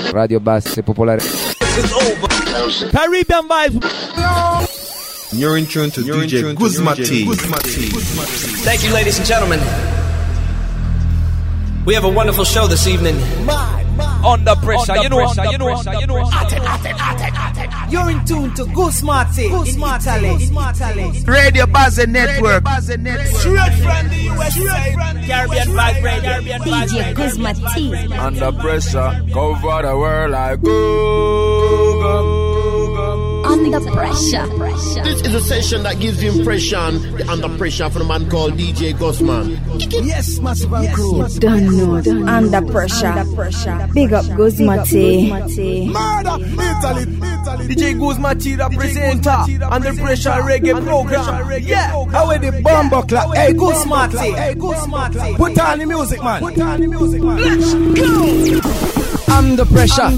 Radio Base Popolare. Caribbean Vibes. You're in tune to DJ Guzma T. Thank you, ladies and gentlemen. We have a wonderful show this evening. Under pressure, you know. You're in tune to Guzma T in Italy. Radio Base Network. Straight from the USA. Caribbean Vibe Radio. DJ Guzma T. Under pressure, cover the world like go. Under pressure. This is a session that gives you impression, the under pressure from a man called DJ Guzman. Yes, Massive and Crew. Don't know. Under pressure. Big up Guzma T. Murder, Italy. DJ Guzma T representer. Under pressure reggae program. Yeah, how the bomber clap. Hey, Guzma T. Put on the music, man. Let's go. Under pressure.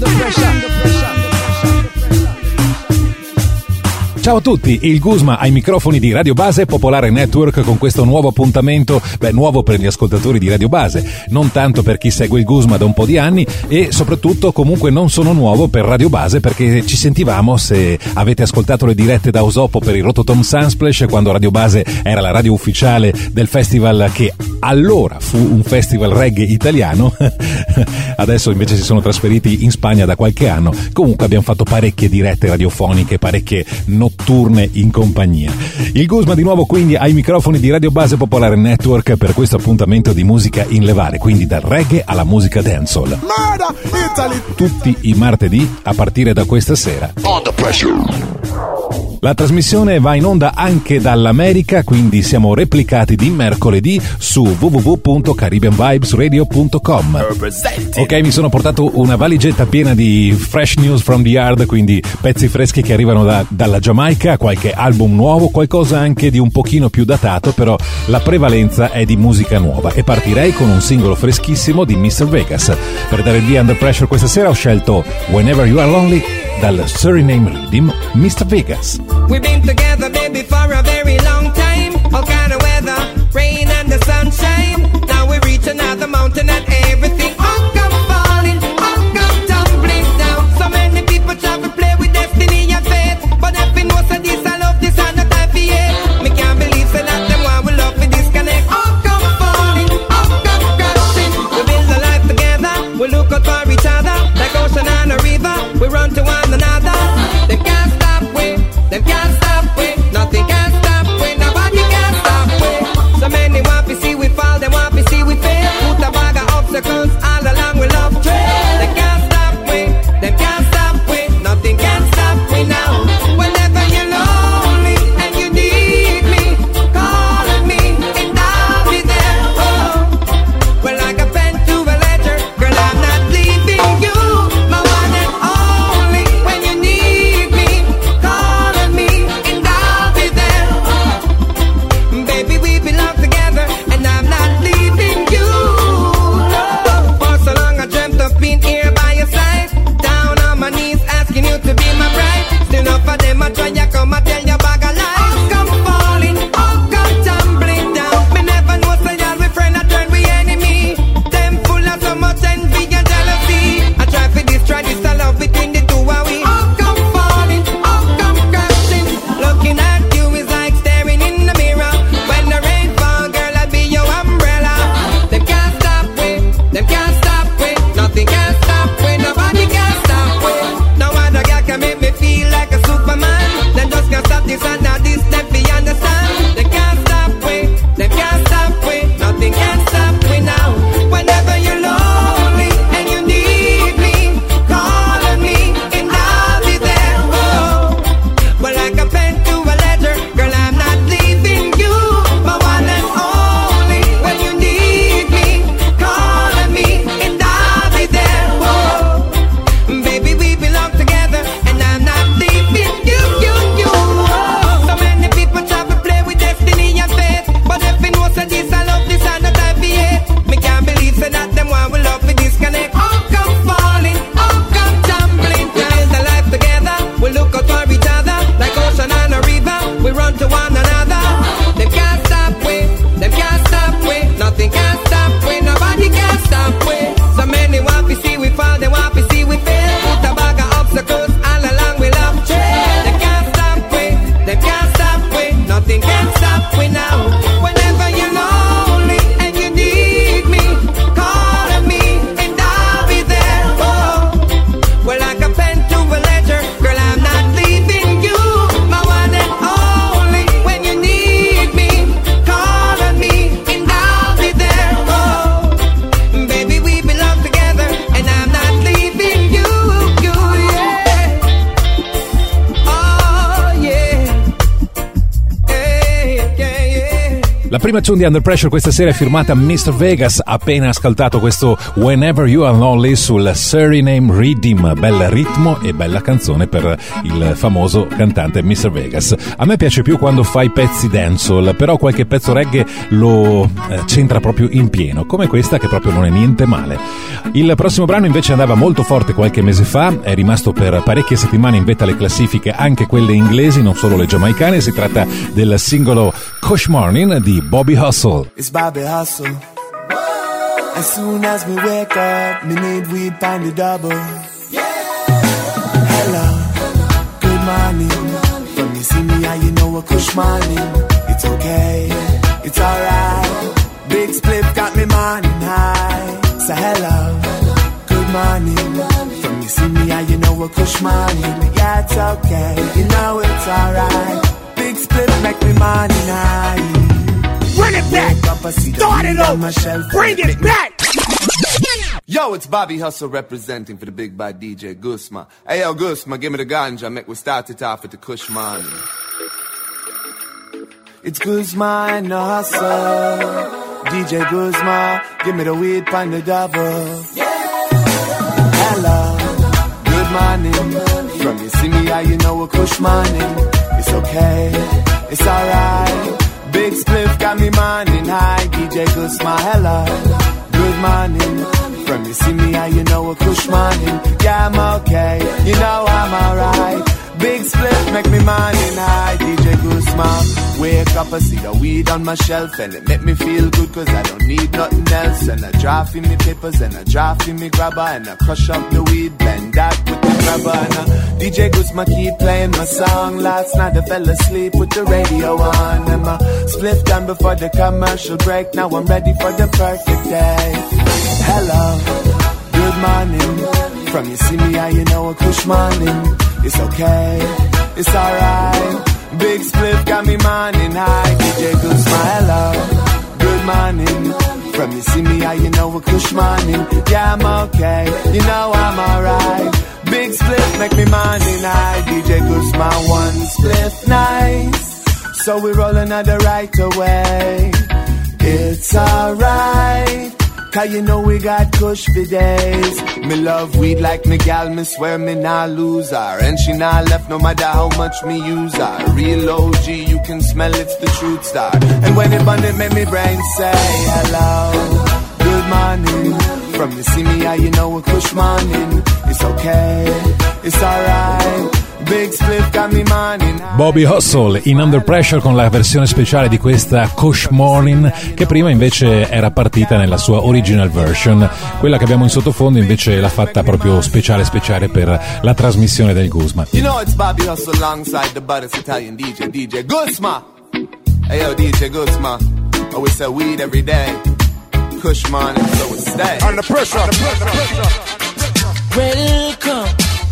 Ciao a tutti, il Guzma ai microfoni di Radio Base Popolare Network con questo nuovo appuntamento, nuovo per gli ascoltatori di Radio Base, non tanto per chi segue il Guzma da un po' di anni e soprattutto comunque non sono nuovo per Radio Base perché ci sentivamo, se avete ascoltato le dirette da Osopo per il Rototom Sunsplash, quando Radio Base era la radio ufficiale del festival che allora fu un festival reggae italiano, adesso invece si sono trasferiti in Spagna da qualche anno, comunque abbiamo fatto parecchie dirette radiofoniche, parecchie notturne in compagnia. Il Guzma di nuovo quindi ai microfoni di Radio Base Popolare Network per questo appuntamento di musica in levare, quindi dal reggae alla musica dancehall. Tutti i martedì a partire da questa sera. Under pressure. La trasmissione va in onda anche dall'America, quindi siamo replicati di mercoledì su www.caribbeanvibesradio.com. Ok, mi sono portato una valigetta piena di fresh news from the yard, quindi pezzi freschi che arrivano dalla Giamaica, qualche album nuovo, qualcosa anche di un pochino più datato, però la prevalenza è di musica nuova e partirei con un singolo freschissimo di Mr. Vegas. Per dare il via Under Pressure questa sera ho scelto Whenever You Are Lonely dal Suriname Rhythm, Mr. Vegas. We've been together, baby, for a very long time. All kind of weather, rain and the sunshine. Now we reach another mountain and everything all come falling, all come tumbling down. So many people try to play with destiny and fate, but if you know so this I love this and not I fear. Me can't believe so that them one will love me disconnect. All come falling, all come crashing. We build a life together, we look out for each other like ocean and a river. We run to one another. They can't stop we. Them can't stop we, nothing can stop we, nobody can stop we. So many want to see we fall, they want to see we fail. Put a bag of obstacles all along we love trail. They can't stop we, them can't stop we, nothing can stop we now. Whenever you're lonely and you need me, call on me and I'll be there. Oh, well like a pen to a letter, girl I'm not leaving. prima tune di Under Pressure questa sera è firmata Mr. Vegas, appena ascoltato questo Whenever You Are Lonely sul Suriname Rhythm, bel ritmo e bella canzone per il famoso cantante Mr. Vegas. A me piace più quando fai pezzi dancehall, però qualche pezzo reggae lo centra proprio in pieno, come questa che proprio non è niente male. Il prossimo brano invece andava molto forte qualche mese fa, è rimasto per parecchie settimane in vetta alle classifiche, anche quelle inglesi, non solo le giamaicane. Si tratta del singolo Kush Morning di Bobby Hustle. It's Bobby Hustle. As soon as me wake up, me need weed find the double. Hello, good morning. When you see me, how you know a Kush morning. It's okay, it's alright. Big split got me morning high. So hello, good morning. When you see me, how you know a Kush morning. Yeah, it's okay, you know it's alright. Big split make me morning high. Run it back! Start it over! Bring it back! Yo, it's Bobby Hustle representing for the big bad DJ Guzma. Hey yo, Guzma, give me the ganja, make we start it off with the Kush morning. It's Guzma and the hustle. DJ Guzma, give me the weed pan the double. Hello, good morning. From you see me, how you know a Kush morning. It's okay, it's alright. Big spliff got me morning high. DJ Guzma, hello, good morning. From you see me, how you know a Kush morning. Yeah, I'm okay, you know I'm alright. Big split make me morning high. DJ Guzma, wake up, I see the weed on my shelf, and it make me feel good cause I don't need nothing else. And I draft in me papers, and I draft in me grabber, and I crush up the weed, blend that with the grabber. And DJ Guzma keep playing my song. Last night I fell asleep with the radio on, and my split done before the commercial break. Now I'm ready for the perfect day. Hello, good morning. From you see me, how you know a Kush morning. It's okay, it's alright. Big split got me morning high. DJ Guzma, hello, good morning. From you see me, how you know a Kush morning. Yeah, I'm okay, you know I'm alright. Big split make me morning high. DJ Guzma, one split nice. So we roll another right away. It's alright, cause you know we got Kush for days. Me love weed like me gal, me swear me nah lose her. And she nah left no matter how much me use her. Real OG, you can smell it's the truth star. And when it bun it make me brain say hello, good morning. From you see me, how you know a Kush morning. It's okay, it's alright. Big split got me morning. Bobby Hustle in Under Pressure con la versione speciale di questa Kush Morning, che prima invece era partita nella sua original version. Quella che abbiamo in sottofondo invece l'ha fatta proprio speciale per la trasmissione del Guzma. You know it's Bobby Hustle alongside the baddest Italian DJ Guzma. Hey yo, DJ Guzma, always sell weed every day. Kush morning, so it stay. Under pressure. Welcome.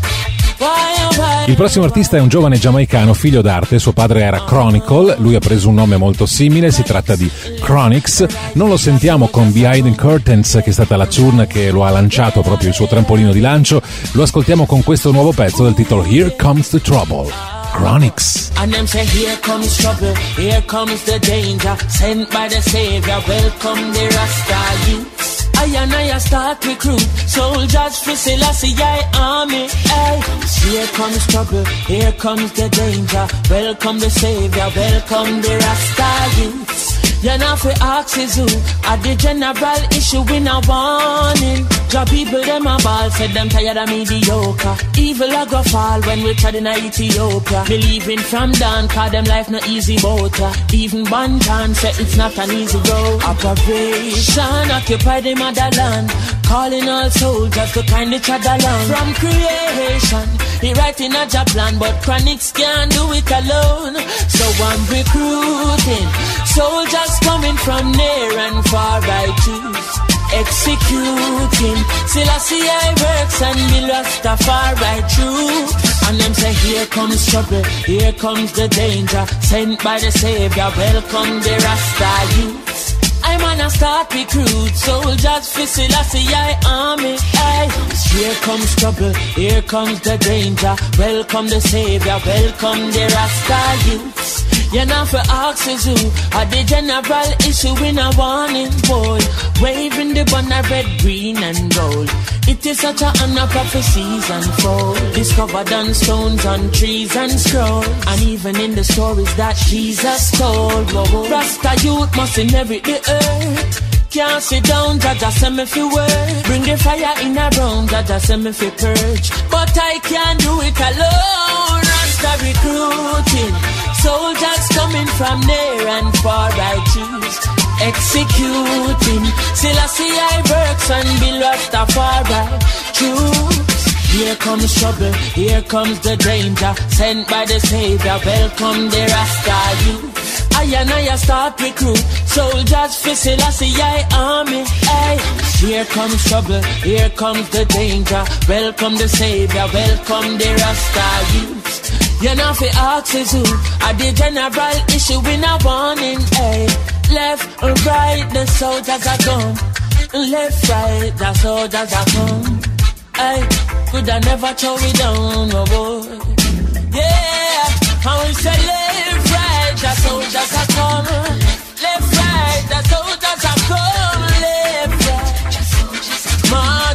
Il prossimo artista è un giovane giamaicano, figlio d'arte. Suo padre era Chronicle, lui ha preso un nome molto simile, si tratta di Chronixx. Non lo sentiamo con Behind the Curtains, che è stata la tune che lo ha lanciato, proprio il suo trampolino di lancio. Lo ascoltiamo con questo nuovo pezzo del titolo Here Comes the Trouble. Chronixx. And them say here comes trouble, here comes the danger, sent by the Savior, welcome the Rasta youths. I start recruit soldiers for Selassie army. Hey, here comes trouble, here comes the danger, welcome the Savior, welcome the Rasta youths. You know for axes who at the general issue in a warning. Job people them a ball, said them tired of mediocre. Evil a go fall when we tried in Ethiopia. Believing from down, cause them life no easy boat. Even Bantan said it's not an easy road. Operation occupy the motherland, calling all soldiers to kind each other along. From creation, he writing a job plan, but Chronixx can't do it alone. So I'm recruiting soldiers coming from near and far, I choose executing Selassie I works and the Rastafari true. And them say here comes trouble, here comes the danger, sent by the Savior, welcome the Rasta youths. I'm on a start recruit soldiers for Selassie army. Aye. Here comes trouble, here comes the danger, welcome the Savior, welcome the Rasta youths. You know for axes who are the general issue in a warning boy. Waving the banner red, green and gold. It is such a honor prophecies unfold. Discovered on stones, on trees and scrolls. And even in the stories that Jesus told. Rasta youth must inherit the earth. Can't sit down, Jaja send me fi work. Bring the fire in a room, Jaja send me fi purge. But I can't do it alone. Rasta recruiting soldiers coming from near and far. I choose executing. Selassie I works and be Rastafari. Choose. Here comes trouble, here comes the danger. Sent by the Savior, welcome the Rasta youth. I and I start recruit soldiers for Selassie I army. Ay. Here comes trouble, here comes the danger. Welcome the Savior, welcome the Rasta youth. You know for axes who are the general issue in a warning. Ay. Left and right, the soldiers are gone. Left, right, the soldiers are gone. Ay. Could I never throw it down, oh boy. Yeah, I will say left, right, the soldiers are come. Left, right, the soldiers are come. Left, right, the soldiers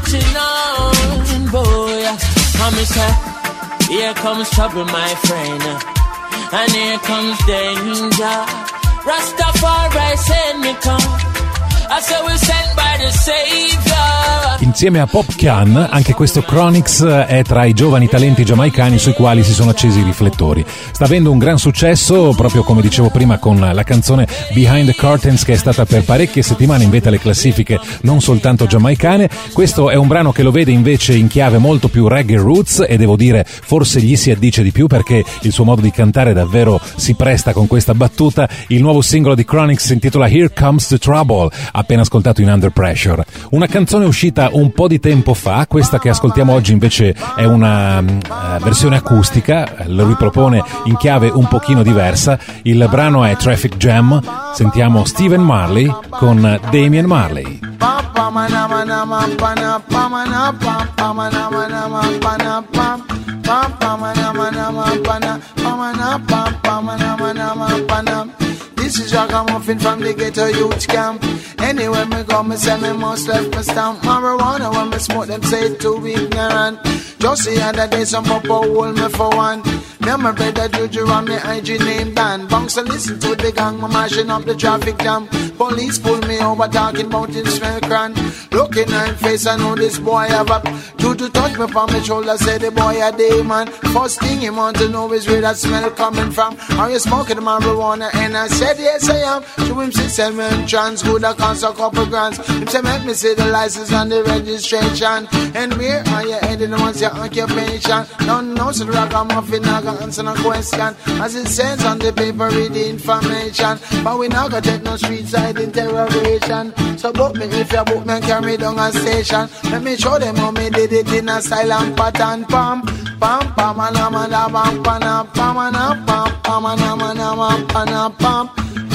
are marching on, boy. Come and say, here comes trouble, my friend. And here comes danger. Rastafari send me come. I said we're sent by the Savior. Insieme a Popcaan, anche questo Chronixx è tra i giovani talenti giamaicani sui quali si sono accesi i riflettori. Sta avendo un gran successo, proprio come dicevo prima, con la canzone Behind the Curtains, che è stata per parecchie settimane in vetta alle classifiche non soltanto giamaicane. Questo è un brano che lo vede invece in chiave molto più reggae roots, e devo dire forse gli si addice di più, perché il suo modo di cantare davvero si presta con questa battuta. Il nuovo singolo di Chronixx si intitola Here Comes the Trouble, appena ascoltato in Under Pressure. Una canzone uscita un po' di tempo fa, questa che ascoltiamo oggi invece è una versione acustica, lo ripropone in chiave un pochino diversa. Il brano è Traffic Jam. Sentiamo Stephen Marley con Damian Marley. This is Ragamuffin from the ghetto youth camp. Anywhere me go, me say me must left me stamp. Marijuana when me smoke, them say it too ignorant. Just the other day, some papa hold me for one. Me and my brother Juju and me IG name Dan. Bunks and listen to the gang, me mashing up the traffic jam. Police pull me over, talking about him smell cran. Looking at him face, I know this boy have a. Juju touch me on my shoulder, say the boy a day man. First thing he want to know is where that smell coming from. Are you smoking marijuana? And I said yes I am. To him say 7 trans, good a cost a couple grants. Him say make me see the license and the registration. And where are you heading once your occupation? Don't know so the Ragamuffin I got answer no question. As it says on the paper read the information. But we not gonna take no street side interrogation. So book me if you book me and carry down a station. Let me show them how me did it in a style and pattern. Pam pam pam anamana pam pam pam pam pam anamana pam pam.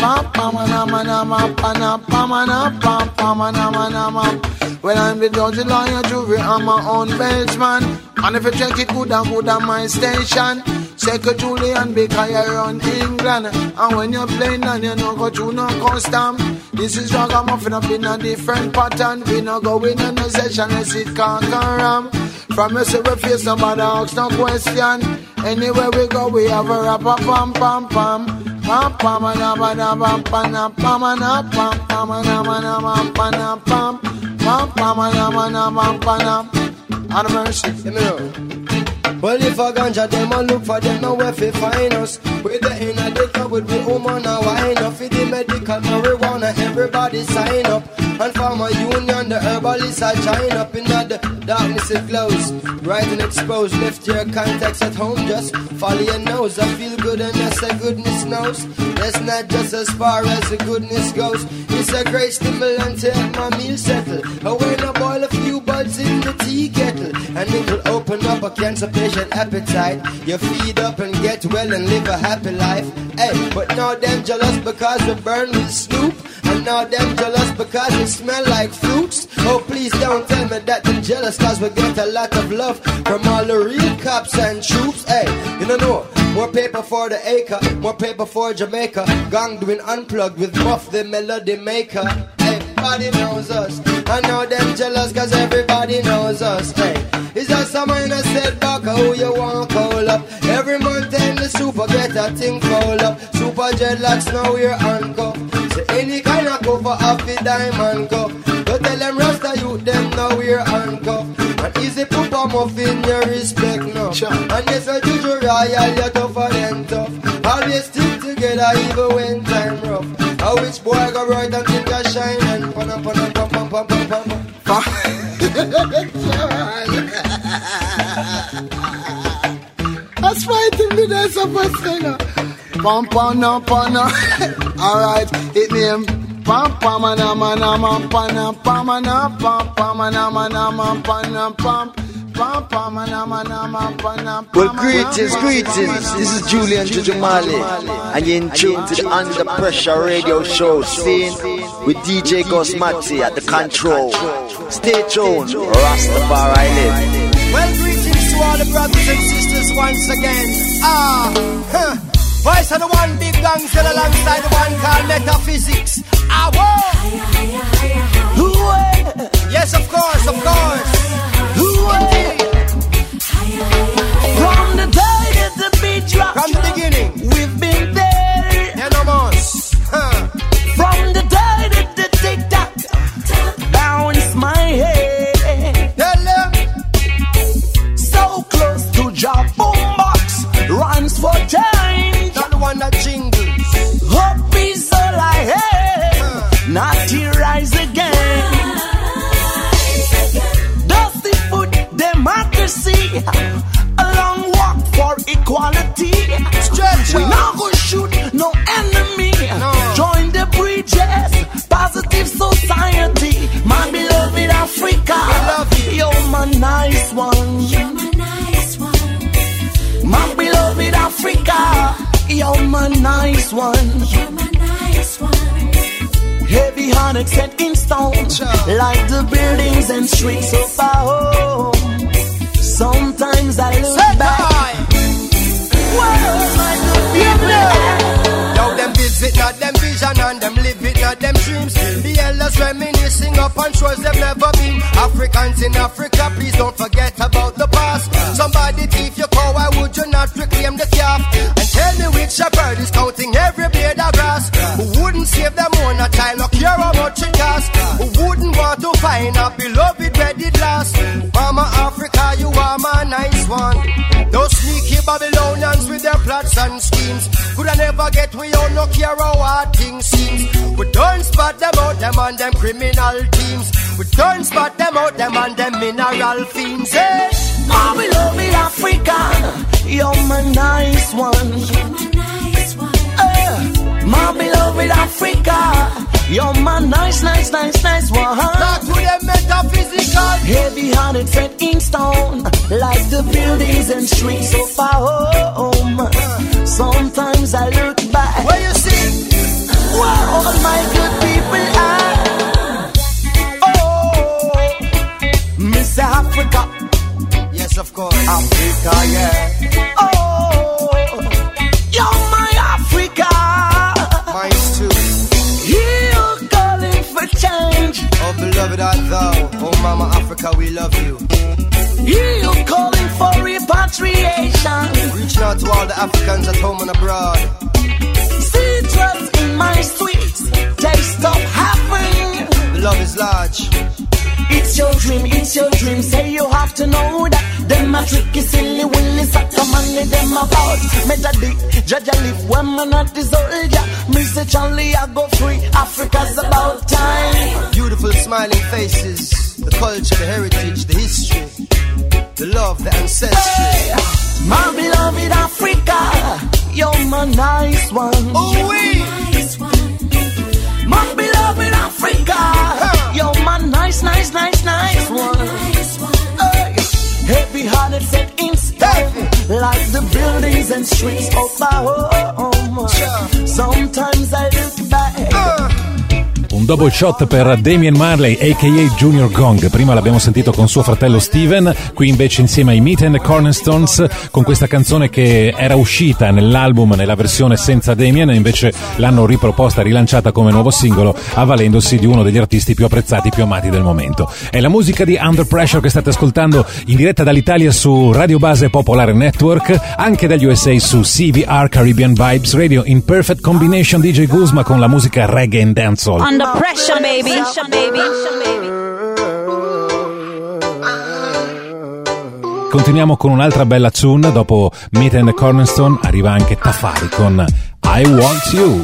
Well, I'm the judge, lawyer, jury, I'm my own baseman. And if you check it good and good on my station, Second Julian because you're on England. And when you're playing and you don't go through no custom. This is Ragamuffin up in a different pattern. We not go in a session unless it can't come. From us we face somebody ask no question. Anywhere we go we have a rapper pam pam pam. Pam pam pam pam pam pam pam pam pam. And mercy. Well, if a ganja them a look for them, nowhere fi find us. With the inner the club with the woman a wine up. For the medical marijuana, everybody sign up. And Farmer Union, the herbalist a join up. In the darkness it glows, bright and exposed. Left your contacts at home, just follow your nose. I feel good and that's a goodness knows. That's not just as far as the goodness goes. It's a great stimulant to help my meal settle. I when I boil a few buds in the tea kettle, and it will open up a cancer patient appetite. You feed up and get well and live a happy life. Hey, but now them jealous because we burn with Snoop. And now them jealous because we smell like fruits. Oh please don't tell me that them jealous, cause we get a lot of love from all the real cops and troops. Hey, you don't know More paper for the acre, more paper for Jamaica. Gang doing unplugged with Muff the melody maker. Everybody knows us. I know them jealous cause everybody knows us. Hey, it's just some minor setback who you want call up. Every month in the super get a thing call up. Super dreadlocks now we're handcuffed. So any kind of cover off the diamond cup. Don't tell them Rasta youth them now we're handcuffed. And easy put a muff in your respect now. And yes I do you royal you're tougher than tough. Always stick together even when time rough. A which boy go right and think I shine and pam pam pam pam pam pam pam. That's fighting me there so much singer. Pam pam na pam na. Alright, it name pam pam na mana pam pam pam na pam pam na mana pam pam. Well, greetings. This is Julian Jujumali, and you're in tune to the Under Pressure radio show, seen with DJ Gosmati at the control. Stay tuned, Rastafari live. Well, greetings to all the brothers and sisters once again. Voice of the one big gangster alongside the one called Metaphysics. Yes, of course. From the day that the beat dropped, from the beginning, we've been there. From the day that the tick-tock bounce my head. So close to Jah boombox, runs for change. Not the one that jingles. Hope is all I have, not to rise again. Dusty foot democracy, a long walk for equality. We not go shoot no enemy. Join the bridges, positive society. My beloved Africa, you're my nice one. My beloved Africa, you're my nice one. Heavy hearted set in stone, like the buildings and streets of our home. Sometimes I look back. Where's my good people? Now them visit, not them vision, and them live it, not them dreams. The elders reminiscing up on shores they've never been. Africans in Africa, please don't forget about the past. Somebody thief your cow, why would you not reclaim the calf? And tell me which shepherd is counting every blade of grass. Who wouldn't save them own a child or care how much it costs? Who wouldn't want to find a beloved where it last? Mama Africa, you are my nice one. Those sneaky Babylonians with their plots and schemes could I never get we all no care how hard things seems. We don't spot them out, them and them criminal teams. We don't spot them out, them and them mineral fiends. Hey, my beloved Africa, you're my nice one. My beloved Africa, you're my nice one. Talk to them metaphysical. Heavy hearted set in stone, like the buildings and streets of our home. Sometimes I look back. Where you see? Where all my good people are. Miss Africa. Yes, of course. Africa, yeah. You're my Africa. Mine too. You're calling for change. Oh, beloved art thou. Oh, Mama Africa, we love you. You're calling for repatriation. Reaching out to all the Africans at home and abroad. Citrus in my sweets, taste of heaven. The love is large. It's your dream, say you have to know that. Them a tricky, silly, willy, sucker, money, them about. Metadic, Jaja live, women at the soldier. Mr. Charlie, I go free, Africa's about time. Beautiful smiling faces, the culture, the heritage, the history, the love, the ancestry. Hey, my beloved Africa, you're my nice one. Oh, we. My beloved Africa, you're my nice one. Heavy hearted set in stone, like the buildings and streets of our home. Sometimes I look back. Un double shot per Damian Marley a.k.a. Junior Gong. Prima l'abbiamo sentito con suo fratello Steven, qui invece insieme ai Meat and the Cornerstones con questa canzone che era uscita nell'album nella versione senza Damian e invece l'hanno riproposta, rilanciata come nuovo singolo, avvalendosi di uno degli artisti più apprezzati, più amati del momento. È la musica di Under Pressure che state ascoltando in diretta dall'Italia su Radio Base Popolare Network, anche dagli USA su CVR Caribbean Vibes Radio in Perfect Combination. DJ Guzma con la musica reggae and dancehall. Under pressure, baby. Continuiamo con un'altra bella tune. Dopo Meat and the Cornerstone arriva anche Tafari con I Want You.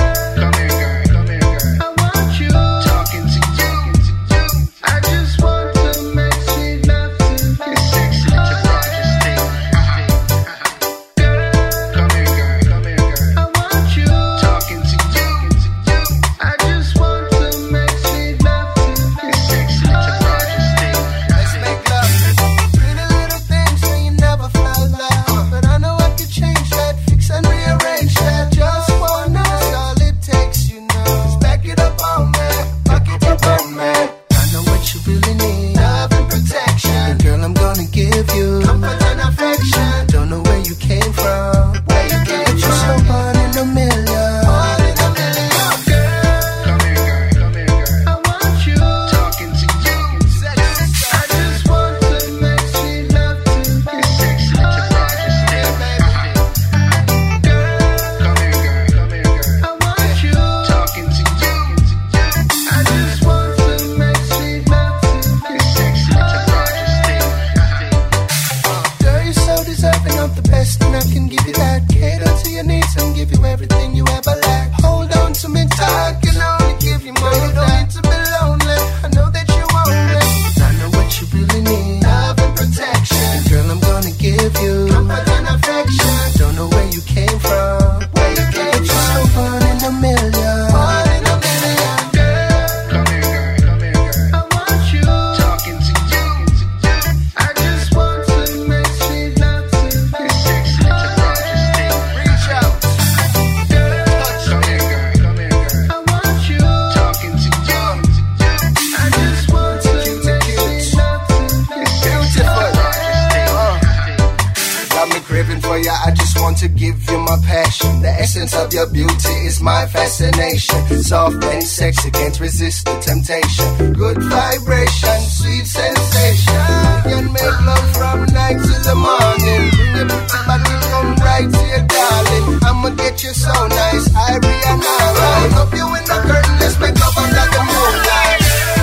Soft and sexy, can't resist the temptation. Good vibration, sweet sensation. We can make love from night till the morning. Bring your pretty body, come right to your darling. I'ma get you so nice, Rihanna. Roll up you in the curtain, let's make love under the moonlight.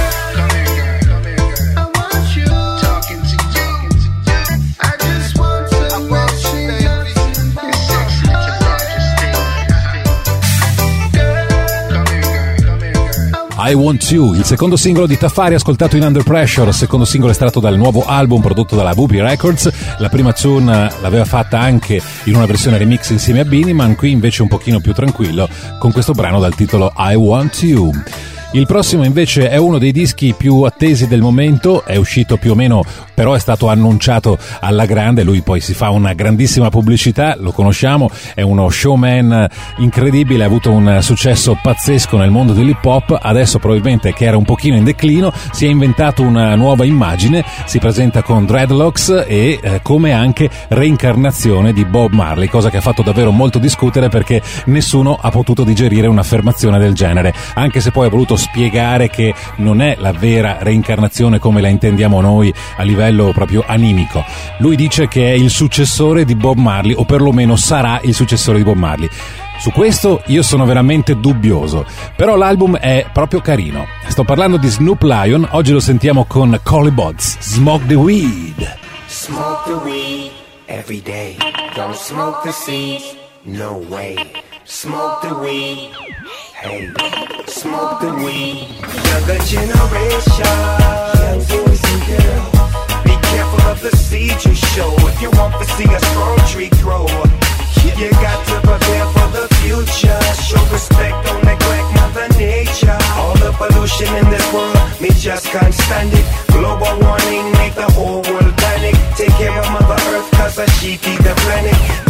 I Want You, il secondo singolo di Tafari ascoltato in Under Pressure, secondo singolo estratto dal nuovo album prodotto dalla Whoopi Records. La prima tune l'aveva fatta anche in una versione remix insieme a Biniman, qui invece un pochino più tranquillo con questo brano dal titolo I Want You. Il prossimo invece è uno dei dischi più attesi del momento, è uscito più o meno, però è stato annunciato alla grande, lui poi si fa una grandissima pubblicità, lo conosciamo, è uno showman incredibile, ha avuto un successo pazzesco nel mondo dell'hip hop, adesso probabilmente che era un pochino in declino, si è inventato una nuova immagine, si presenta con dreadlocks e come anche reincarnazione di Bob Marley, cosa che ha fatto davvero molto discutere perché nessuno ha potuto digerire un'affermazione del genere, anche se poi ha voluto spiegare che non è la vera reincarnazione come la intendiamo noi a livello proprio animico. Lui dice che è il successore di Bob Marley, o perlomeno sarà il successore di Bob Marley. Su questo io sono veramente dubbioso, però l'album è proprio carino. Sto parlando di Snoop Lion, oggi lo sentiamo con Collie Buddz, Smoke the Weed. Smoke the weed every day, don't smoke the seeds, no way. Smoke the weed, hey, smoke the weed. Younger generation, young boys and girls, be careful of the seeds you show. If you want to see a strong tree grow, you got to prepare for the future. Show respect, don't neglect Mother Nature. All the pollution in this world, me just can't stand it. Global warming make the whole world panic. Take care of Mother Earth, cause she feed the planet. Youth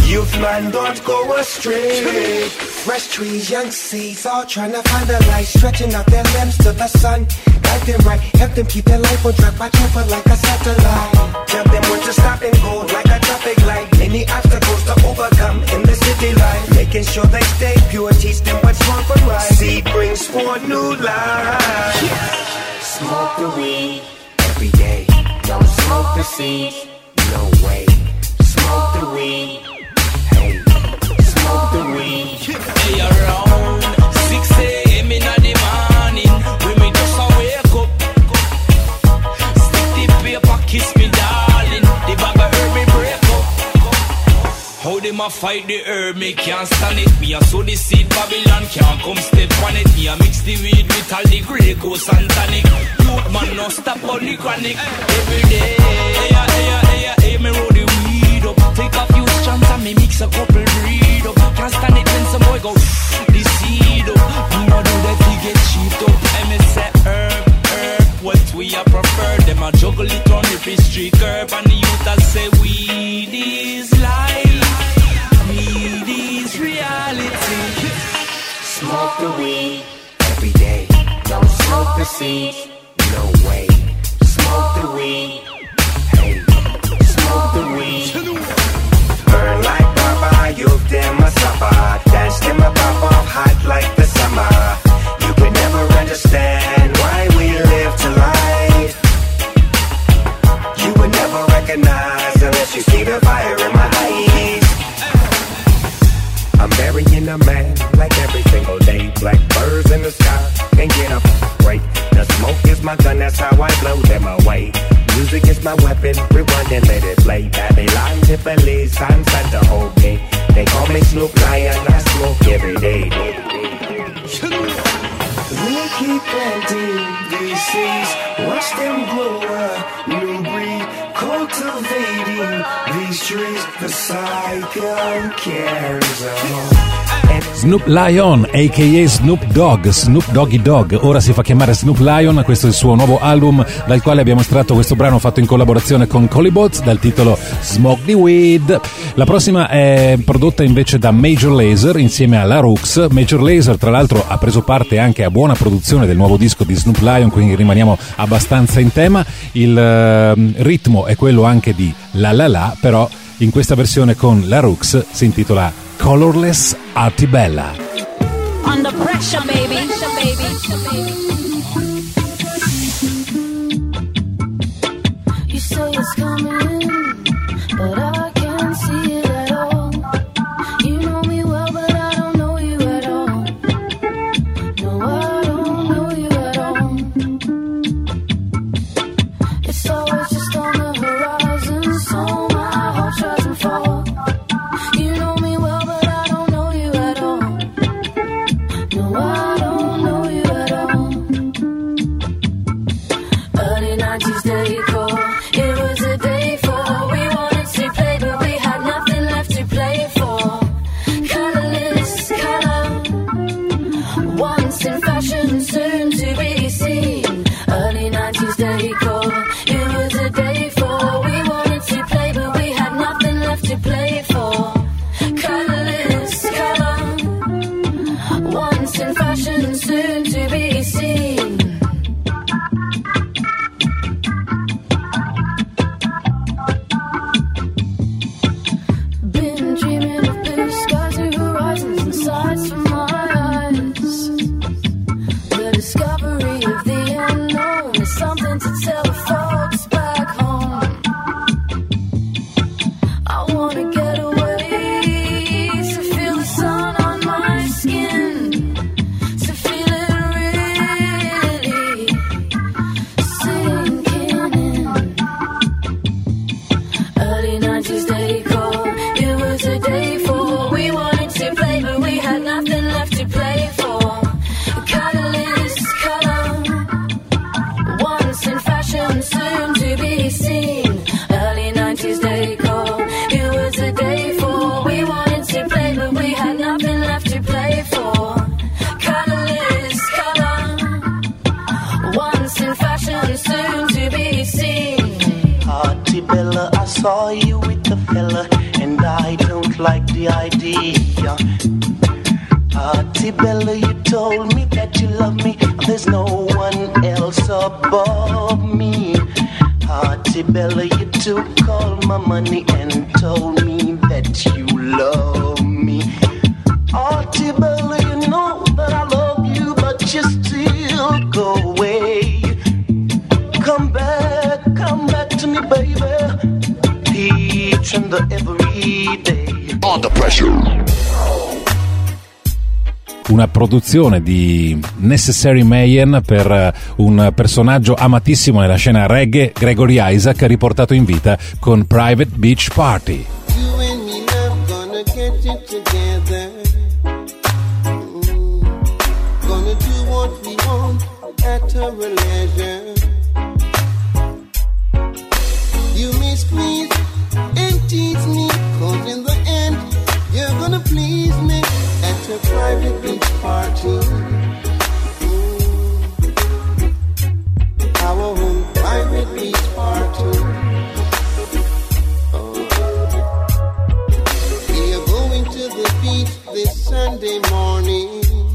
man, don't go astray. Fresh trees, young seeds, all trying to find the light, stretching out their limbs to the sun. Guide them right, help them keep their life on track, watch out for like a satellite. Tell them when to stop and go like a traffic light. Any obstacles to overcome in the city life, making sure they stay pure, teach them what's wrong from right. Seed brings forth new life. Smoke the weed every day. Don't smoke the seed, no way. Smoke the weed, hey. Smoke the weed. Hey, around 6 a.m. in the morning, when me just a wake up, stick the paper, kiss me darling. The bag of herb me break up. How them a fight the herb, me can't stand it. Me a sow the seed, Babylon can't come step on it. Me a mix the weed with all the Grey Goose and tonic. Youth man no stop on the chronic. Every day, hey, me roll the weed up. Take a few strands and me mix a couple breed up. Can't stand it when some boy go the seed up. Me no do that he get cheap up. And me say herb, what we a prefer. Them a juggle it on the street curb. And the youth a say weed is life, weed is reality. Smoke the weed every day. Don't smoke the seed, no way. Smoke the weed, hey. Smoke the weed. Burn like Baba, youth them a suffer. Dance them a pop off hot like the summer. You can never understand why we live to light. You would never recognize unless you see the fire in my eyes. I'm burying a man like every single day. Black birds in the sky, can't get a break. The smoke is my gun, that's how I blow them away. Music is my weapon, rewind and let it play. Babylon, Tiffany, sunset the whole game. They call me Snoop Lion, I smoke every day. We keep planting these seeds, watch them grow a new breed. Cultivating these trees, the cycle carries on. Snoop Lion, a.k.a. Snoop Dogg, Snoop Doggy Dogg, ora si fa chiamare Snoop Lion, questo è il suo nuovo album dal quale abbiamo estratto questo brano fatto in collaborazione con Collybots dal titolo Smoke the Weed. La prossima è prodotta invece da Major Lazer insieme alla Rooks. Major Lazer tra l'altro ha preso parte anche a buona produzione del nuovo disco di Snoop Lion, quindi rimaniamo abbastanza in tema. Il ritmo è quello anche di La La La, però in questa versione con la Rooks si intitola Colorless Artibella. Under pressure, baby. You say it's coming, but I can't see it at all. You know me well, but I don't know you at all. No, I don't know you at all. It's always just on the horizon, so my heart tries to fall. You know me well, but I don't know you at all. No, I don't know you at all. Early 90s day call, it was a day for we wanted to play Auntie Bella, I saw you with the fella, and I don't like the idea. Auntie Bella, you told me that you love me, there's no one else above me. Auntie Bella, you took all my money and told me that you love me. Auntie Bella, you know that I love you, but you still go away. Come back to me, baby. Each and every day. Under Pressure. Una produzione di Necessary Mayhem per un personaggio amatissimo nella scena reggae, Gregory Isaac, riportato in vita con Private Beach Party. You and me now gonna get it together. Gonna do what we want at our leisure. You may squeeze and tease me, 'cause in the end you're gonna please me at a private beach party. Our own private beach party. We are going to the beach this Sunday morning.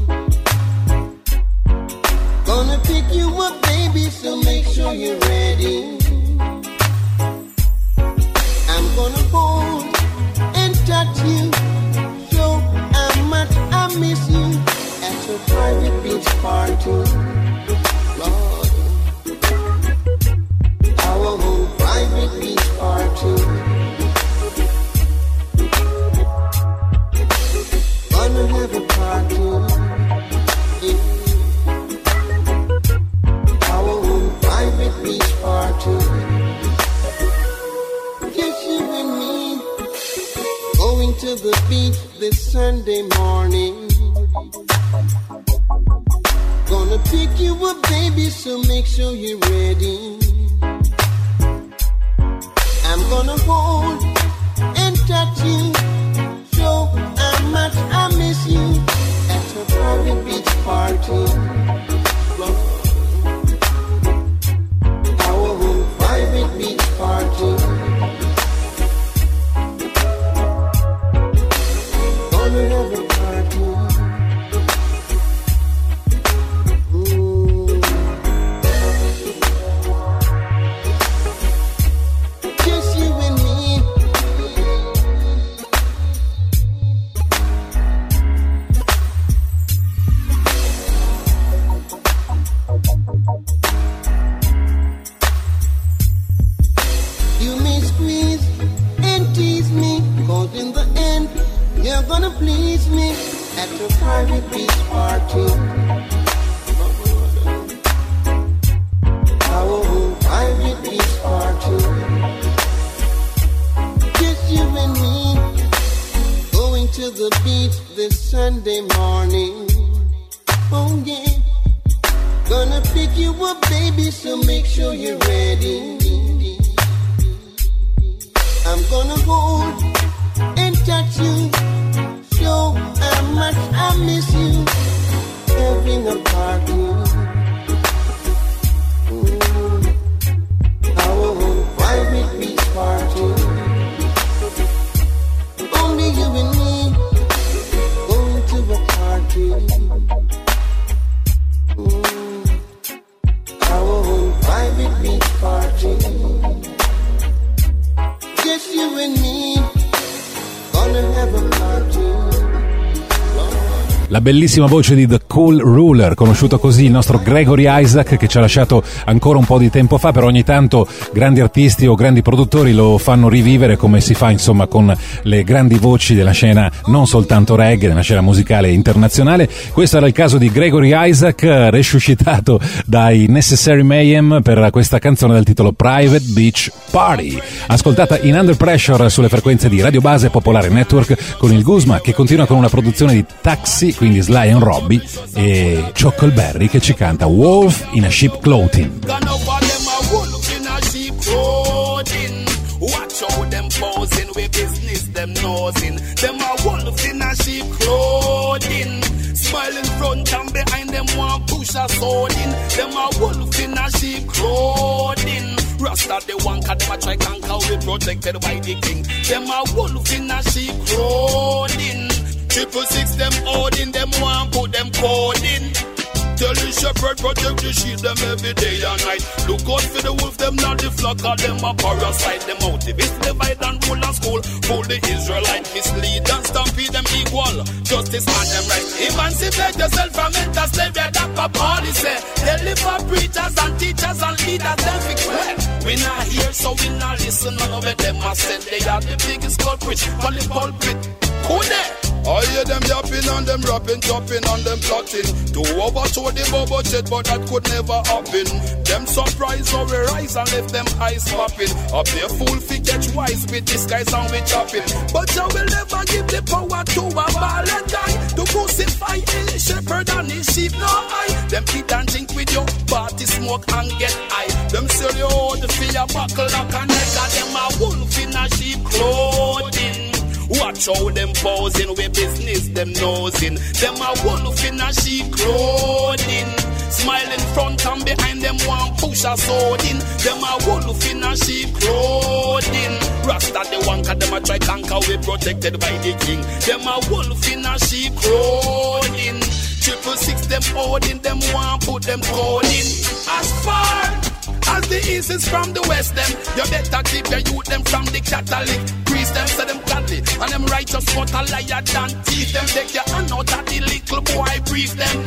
Gonna pick you up, baby, so make sure you're ready. I'm gonna hold and touch you, show how much I miss you at your private beach party. Lord, our own private beach party. Gonna have a party. Our own private beach party. Just you and me, going to the beach this Sunday morning. Gonna pick you up, baby, so make sure you're ready. I'm gonna hold and touch you, show how much I miss you at a private beach party. Our own private beach party. Gonna have a party. Just you and me. You may squeeze and tease me, 'cause in the end you're gonna please me at your private beach party. Our own private beach party. Just you and me, going to the beach this Sunday morning. Oh yeah, gonna pick you up, baby, so make sure you're ready. I'm gonna hold and touch you, show how much I miss you, having a party. Our own private beach party. Only you and me, going to a party. Our own private beach party. Just you and me, gonna have a party. La bellissima voce di The Cool Ruler, conosciuto così il nostro Gregory Isaac, che ci ha lasciato ancora un po' di tempo fa, però ogni tanto grandi artisti o grandi produttori lo fanno rivivere, come si fa insomma con le grandi voci della scena non soltanto reggae, della scena musicale internazionale. Questo era il caso di Gregory Isaac, resuscitato dai Necessary Mayhem per questa canzone dal titolo Private Beach Party, ascoltata in Under Pressure sulle frequenze di Radio Base Popolare Network, con il Guzma che continua con una produzione di Taxi, quindi Sly and Robbie, e Chuckleberry che ci canta Wolf in a Sheep Clothing. Watch how them posing with business, them nosing. Them a wolf in a sheep clothing. Smile in front and behind them one push a sword in. Them a wolf in a sheep clothing. Rasta the one, cause them a try conquer, we protected by the king. Them a wolf in a sheep clothing. 666 them holding, them want put them coding. Tell the shepherd protect the sheep them every day and night. Look out for the wolf, them not the flock, cause them a parasite. Them motivates divide and rule and school. Fool the Israelite, mislead and stampede them equal. Justice and them right. Emancipate yourself from mental slavery, that Paul say. Deliver preachers and teachers and leaders, them fix well. We not here, so we not listen. None of it them a said they are the biggest culprits. On the pulpit, who there? I hear them yapping and them rapping, chopping and them plotting to overthrow the bubble jet, but that could never happen. Them surprise our eyes and left them eyes popping. Up there fool fi catch wise with this guys and we chopping. But I will never give the power to a ballad guy to crucify a shepherd and his sheep. No I. Them eat and drink with your party, smoke and get high. Them sell you out the fear buckle like a neck, and them a wolf in a sheep clothing. Watch how them posing with business, them nosing. Them a wolf in a sheep clothing. Smiling front and behind them one push a sword in. Them a wolf in a sheep clothing. Rasta the one, cause them a try conquer, we protected by the king. Them a wolf in a sheep clothing. 666 them holding, them one put them coding. As far as the east is from the west, them you better keep your youth them from the Catholic priest. Them say them godly and them righteous, but a liar than teeth. Them take your hand out of the little boy brief them.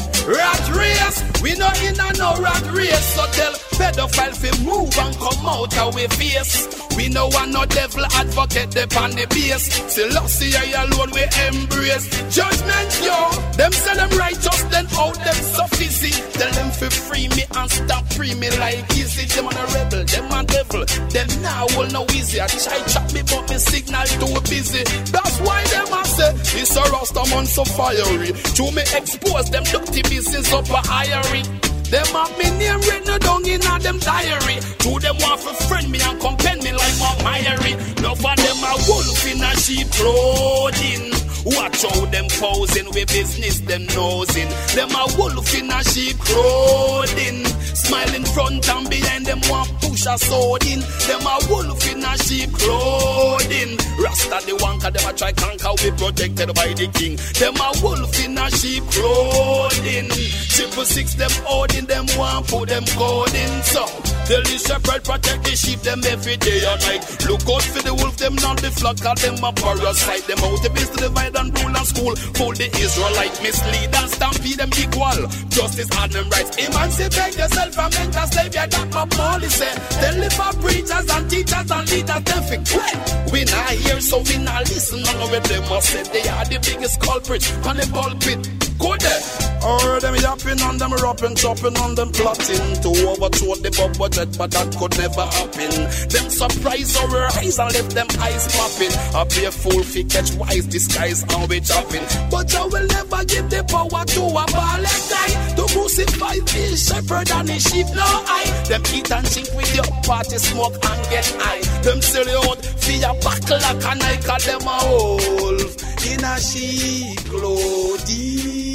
Rat race, we no in a no rat race. So tell pedophile fi move and come out of we face. We no want no devil advocate them on the base. Selassie I alone we embrace judgment, yo. Them say them righteous, then out them so fizzy. Tell them fi free me and stop free me like easy. Them on a rebel, them on devil. Them now will no easy. I try chat me but me signal too busy. That's why them a say this a Rasta man so fiery. To me expose them dirty business up a irie. Them have me name written down in a them diary. To them want to friend me and compend me like my Myrie. Now for them a wolf in a sheep clothing. Watch how them posing with business, them nosing. Them a wolf in a sheep clothing. Smiling front and behind them want push a sword in. Them a wolf in a sheep clothing. Rasta the one, cause them a try conquer, we protected by the king. Them a wolf in a sheep clothing. 666 them holding, them want put them coding. So tell the shepherd protect the sheep them every day and night. Look out for the wolf, them not the flock, cause them a parasite. Them out the base to divide and rule and school. Fool the Israelite, mislead and stampede them equal. Justice and them rights. Emancipate yourself from mental slavery, that my policy. Deliver preachers and teachers and leaders, them fi quit. We not here, so we not listen. None of them must say they are the biggest culprit on the pulpit. Go there. Or them yapping on them, rapping, chopping on them, plotting to overthrow the bubble jet, but that could never happen. Them surprise our eyes and left them eyes popping. A be a fool fi catch wise, disguise and we chopping. But I will never give the power to a ballet guy to crucify the shepherd and his sheep. No I. Them eat and drink with your party, smoke and get high. Them sell you out for your buckle like a Nike, cause them a wolf in a sheep clothing.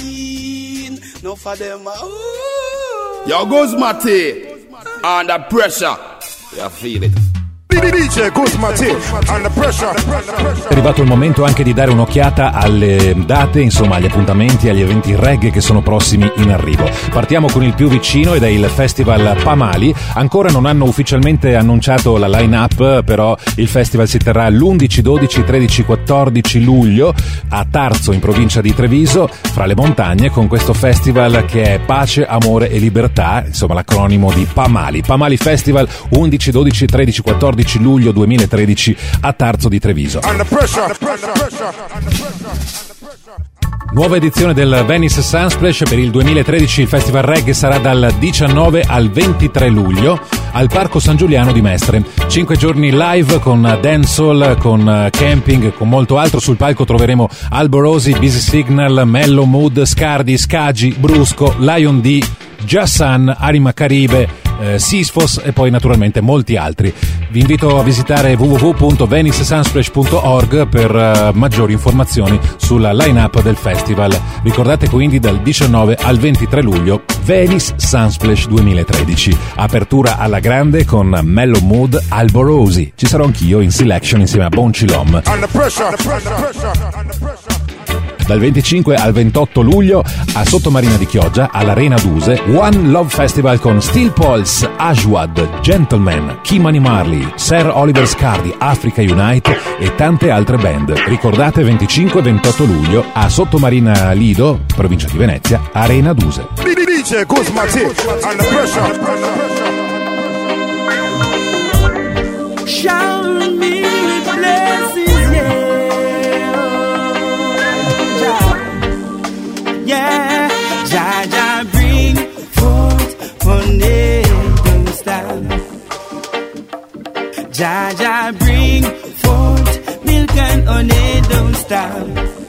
No for them. Yo, Guzmati, under pressure. You feel it. DJ Guzmati, under pressure. È arrivato il momento anche di dare un'occhiata alle date, insomma agli appuntamenti, agli eventi reggae che sono prossimi in arrivo. Partiamo con il più vicino ed è il festival Pamali. Ancora non hanno ufficialmente annunciato la line-up, però il festival si terrà l'11, 12, 13, 14 luglio a Tarzo in provincia di Treviso, fra le montagne, con questo festival che è Pace, Amore e Libertà, insomma l'acronimo di Pamali. Pamali Festival 11, 12, 13, 14 luglio 2013 a Tarzo di Treviso. Nuova edizione del Venice Sunsplash per il 2013. Il Festival Reggae sarà dal 19 al 23 luglio al Parco San Giuliano di Mestre. 5 giorni live con dancehall, con camping, con molto altro. Sul palco troveremo Alborosi, Busy Signal, Mellow Mood, Scardi, Scagi, Brusco, Lion D, Jassan, Anima Caribe, Sisfos e poi naturalmente molti altri. Vi invito a visitare www.venicesunsplash.org per maggiori informazioni sulla line-up del festival. Ricordate quindi dal 19 al 23 luglio Venice Sunsplash 2013. Apertura alla grande con Mellow Mood, Alborosi. Ci sarò anch'io in selection insieme a Boncilom. Dal 25 al 28 luglio a Sottomarina di Chioggia, all'Arena Duse, One Love Festival con Steel Pulse, Ashwad, Gentleman, Kimani Marley, Sir Oliver Scardi, Africa Unite e tante altre band. Ricordate 25 e 28 luglio a Sottomarina Lido, provincia di Venezia, Arena Duse. DJ Guzma T, Under Pressure. Shower me with blessings, yeah. Jah bring forth don't stop. Jah bring forth milk and honey, don't stop.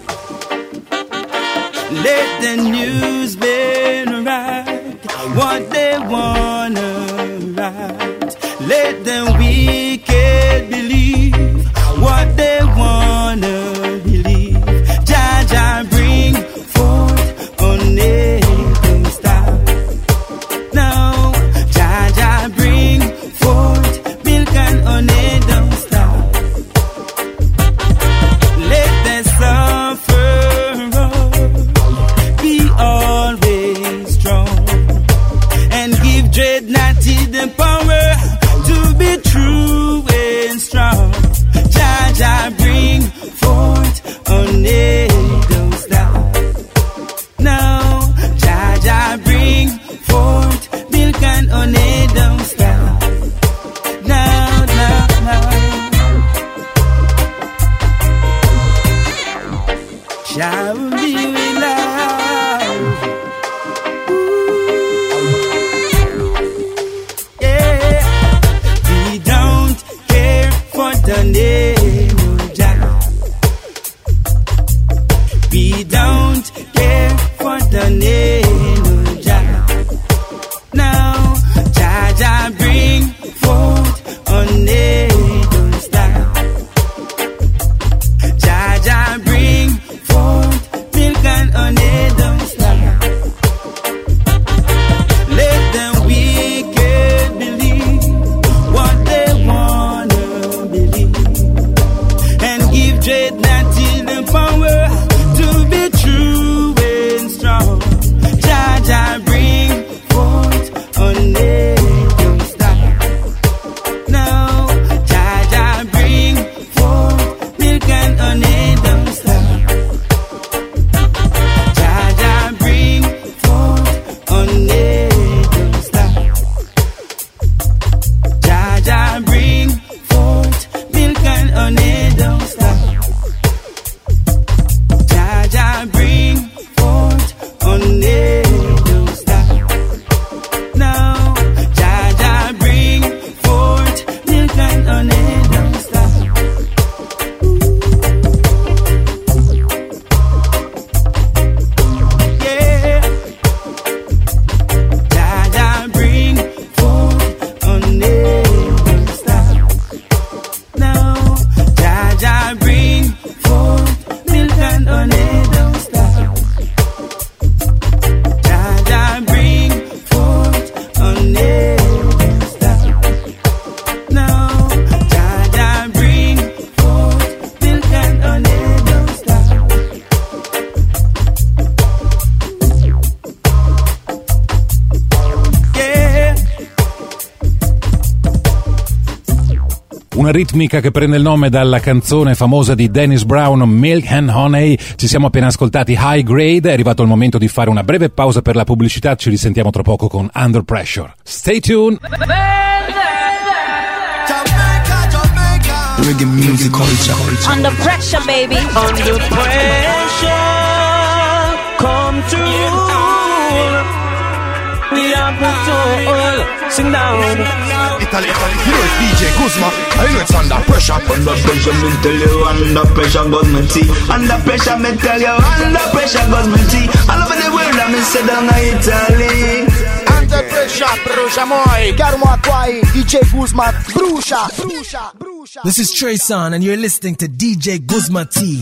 Let the news men write what they wanna write. Let the wicked believe what they wanna believe. Jah bring forth honey, don't stop. Now Jah bring forth milk and honey, don't stop. Let the sufferer be always strong and give dread natty the power to be true and strong. Jah bring forth honey, don't stop. Now Jah bring forth milk and honey, don't stop. Now shall be with love. Yeah, we don't care for the name of Jah. We don't care for the name of Jah. Now Jah bring forth honey, don't stop. Jah bring forth milk and honey, don't stop. Let the wicked believe what they wanna believe and give dread natty the power to be true and strong. Jah bring forth honey, don't stop. Now Jah bring forth milk and honey, don't stop. Jah bring forth honey, don't stop. Jah bring forth milk and honey, don't stop. Jah bring forth honey, don't stop. Now Jah bring forth milk and honey, don't stop. Yeah, Jah bring forth honey, don't stop. Now Jah bring forth milk and honey, don't stop. Jah bring forth honey, don't stop. Now Jah bring forth milk and honey, don't stop. Yeah. Una ritmica che prende il nome dalla canzone famosa di Dennis Brown, Milk and Honey. Ci siamo appena ascoltati High Grade, è arrivato il momento di fare una breve pausa per la pubblicità, ci risentiamo tra poco con Under Pressure. Stay tuned! Reggae music culture. Under pressure, baby. Under pressure, come through. We are control. Sing down. Italy, you know it's DJ Guzma. I know it's under pressure. Under pressure, me tell you, under pressure, government tea. Under pressure, me tell you, under pressure, government tea. All over the world, I'm in down in Italy. Brucia moi. Chiaro qua DJ Guzma brucia. This is Trey Son and you're listening to DJ Guzma T.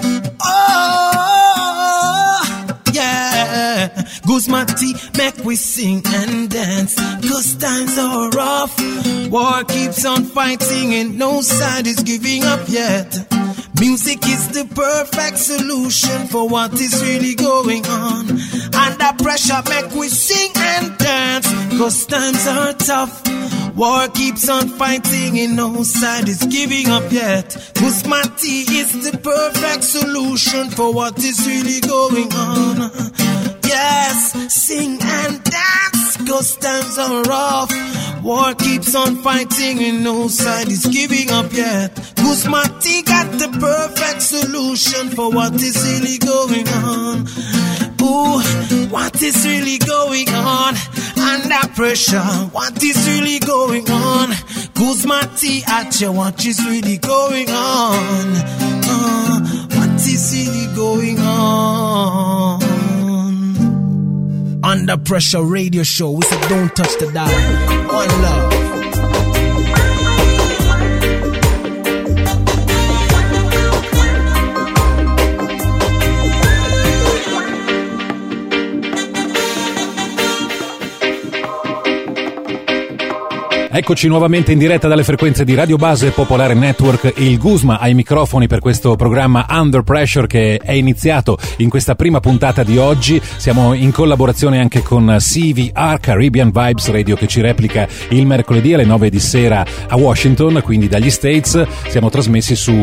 Yeah, Guzma T, make we sing and dance, 'cause times are rough. War keeps on fighting and no side is giving up yet. Music is the perfect solution for what is really going on. Under pressure, make we sing and dance, 'cause times are tough. War keeps on fighting and no side is giving up yet. Guzma T is the perfect solution for what is really going on. Yes, sing and dance, 'cause times are rough. War keeps on fighting and no side is giving up yet. Guzma T got the perfect solution for what is really going on. Ooh, what is really going on? Under pressure, what is really going on? Guzma T at you, what is really going on? What is really going on? Under Pressure Radio Show, we said don't touch the dial. One love. Eccoci nuovamente in diretta dalle frequenze di Radio Base Popolare Network, il Guzma ai microfoni per questo programma Under Pressure che è iniziato in questa prima puntata di oggi. Siamo in collaborazione anche con CVR Caribbean Vibes Radio che ci replica il mercoledì alle 9 di sera a Washington, quindi dagli States. Siamo trasmessi su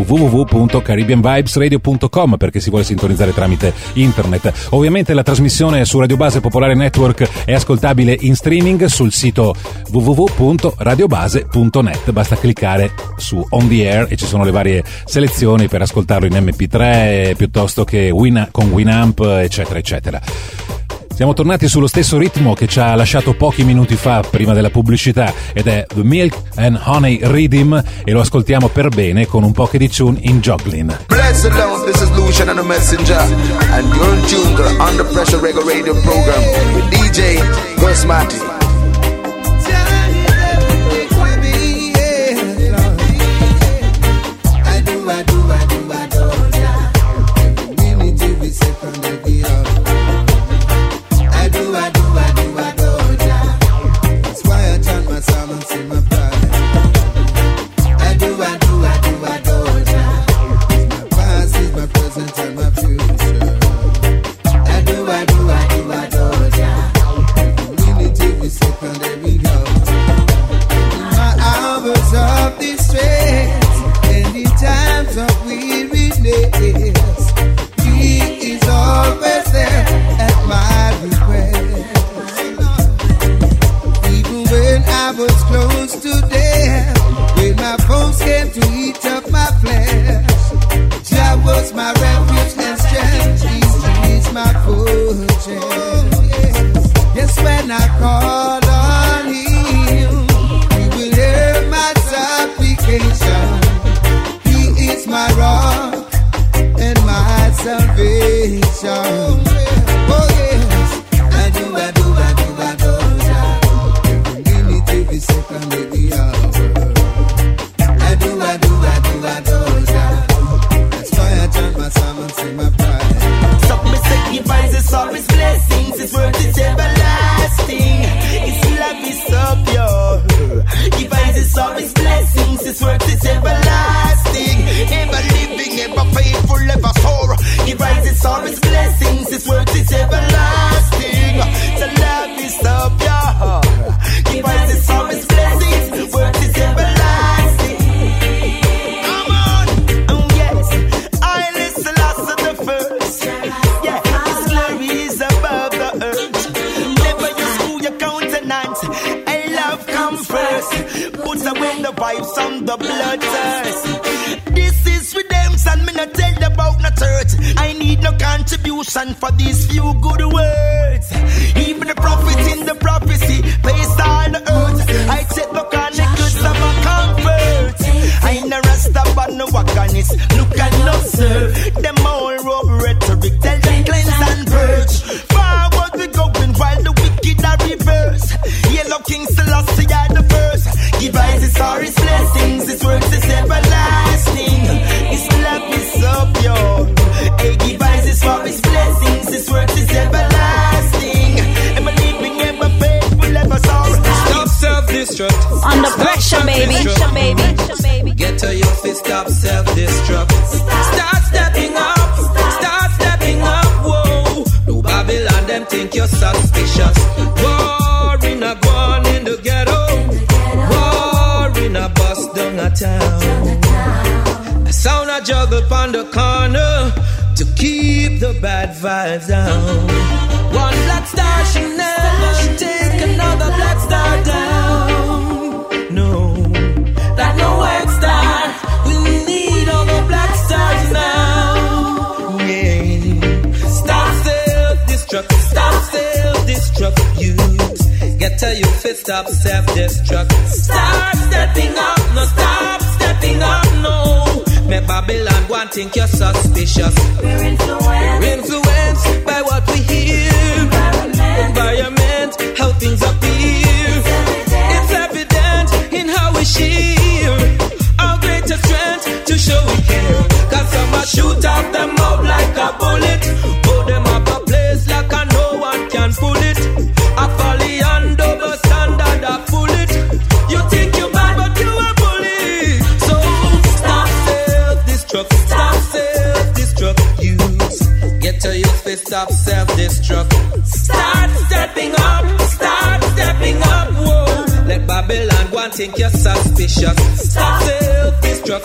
www.caribbeanvibesradio.com per chi si vuole sintonizzare tramite internet. Ovviamente la trasmissione su Radio Base Popolare Network è ascoltabile in streaming sul sito www.radiobase.net. Basta cliccare su On The Air e ci sono le varie selezioni per ascoltarlo in MP3 piuttosto che con Winamp, eccetera eccetera. Siamo tornati sullo stesso ritmo che ci ha lasciato pochi minuti fa prima della pubblicità ed è The Milk and Honey Rhythm e lo ascoltiamo per bene con un po' che di tune in Joglin. Bless alone, this is Lucian and the Messenger and you're in tune to the Under Pressure Reggae Radio program with DJ Guzma T. Forward we going while the wicked are reverse. Yeah, fi stop self-destruct. Start stepping up, whoa. No Babylon, them think you're suspicious. War in a gun in the ghetto, war in a bus down a town. A sound a juggle pon the corner to keep the bad vibes down. One black star should never take another black star down. No, that no white star. We need all the black stars now. Yeah. Stop self-destruct, youths. Get to your fist, stop self-destruct. Start stepping up, no stop stepping up, no. Me Babylon, one think you're suspicious. We're influenced by what we hear. Environment, how things appear. It's evident in how we share. Our greatest strength to show we care. Cause some a shoot off them out like a bullet. Put them up a place like a no one can pull it. A folly and double standard a pull it. You think you bad but you a bully. So stop self-destruct, youths. Get to your face, stop self-destruct. Start stepping up, whoa. Let Babylon go and think you're suspicious. Stop self-destruct,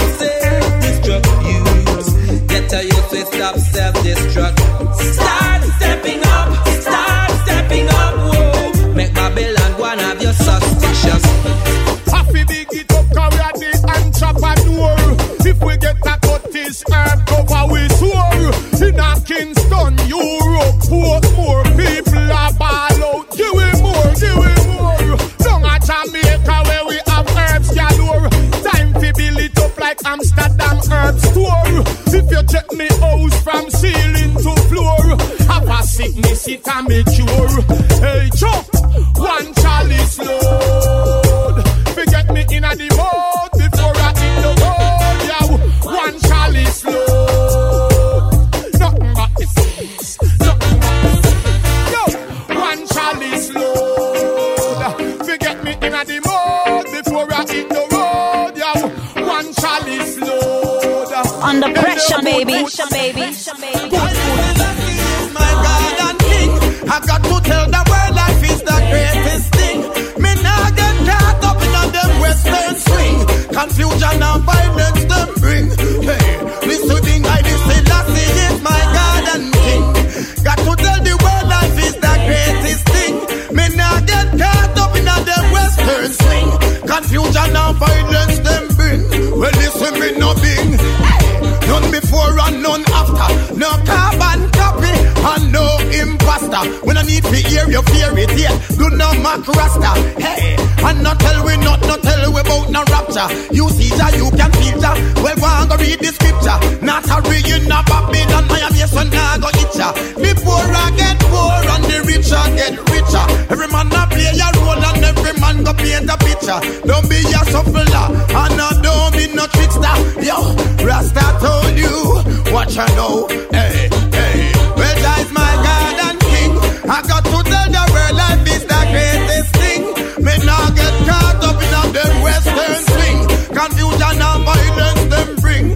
youths. Get to your face, stop self-destruct. Start stepping up, whoa. Make Babylon go and have your suspicious. Happy big it up, carry a day and chop a door. If we get a cut this earth cover we soar. In a Kingston, Europe, more people are ball out. Give we more. Down at Jamaica where we have herbs galore. Time to build it up like Amsterdam herb store. If you check me house from ceiling to floor, have a sickness it can be cure. Hey chop, one chalice load. Forget me in a the mode before I hit the road. Yeah, one chalice load. Nothing but this. Yo, one chalice load. Forget me in a the mode before I hit the road. Yeah, one chalice load. Under pressure, baby. My God and King, I got to tell the world life is the greatest thing. Me nah get caught up in a them western swing. Confusion and violence them bring. Hey, listen thing I listen, Lassie is my God and King. Got to tell the world life is the greatest thing. Me nah get caught up in a them western swing. Confusion and violence them bring. Well listen me no bing. None before and none after. No carbon copy and no imposter. When I need to hear you fear it, yeah. Do no Mac Rasta. Hey, and not tell we about no rapture. You see that you can feel that. Well, go and go read the scripture. Not a real no Babylon. I am yes when I go eat ya. The poor get poor and the richer get richer. Every man a play a role and every man go paint a picture. Don't be a shuffler and don't be no trickster. Yo, Rasta told you what you know. Hey. Well, that's my God and King. I got to tell the world life is the greatest thing. Me now get caught up in them western swing. Confusion and violence them bring.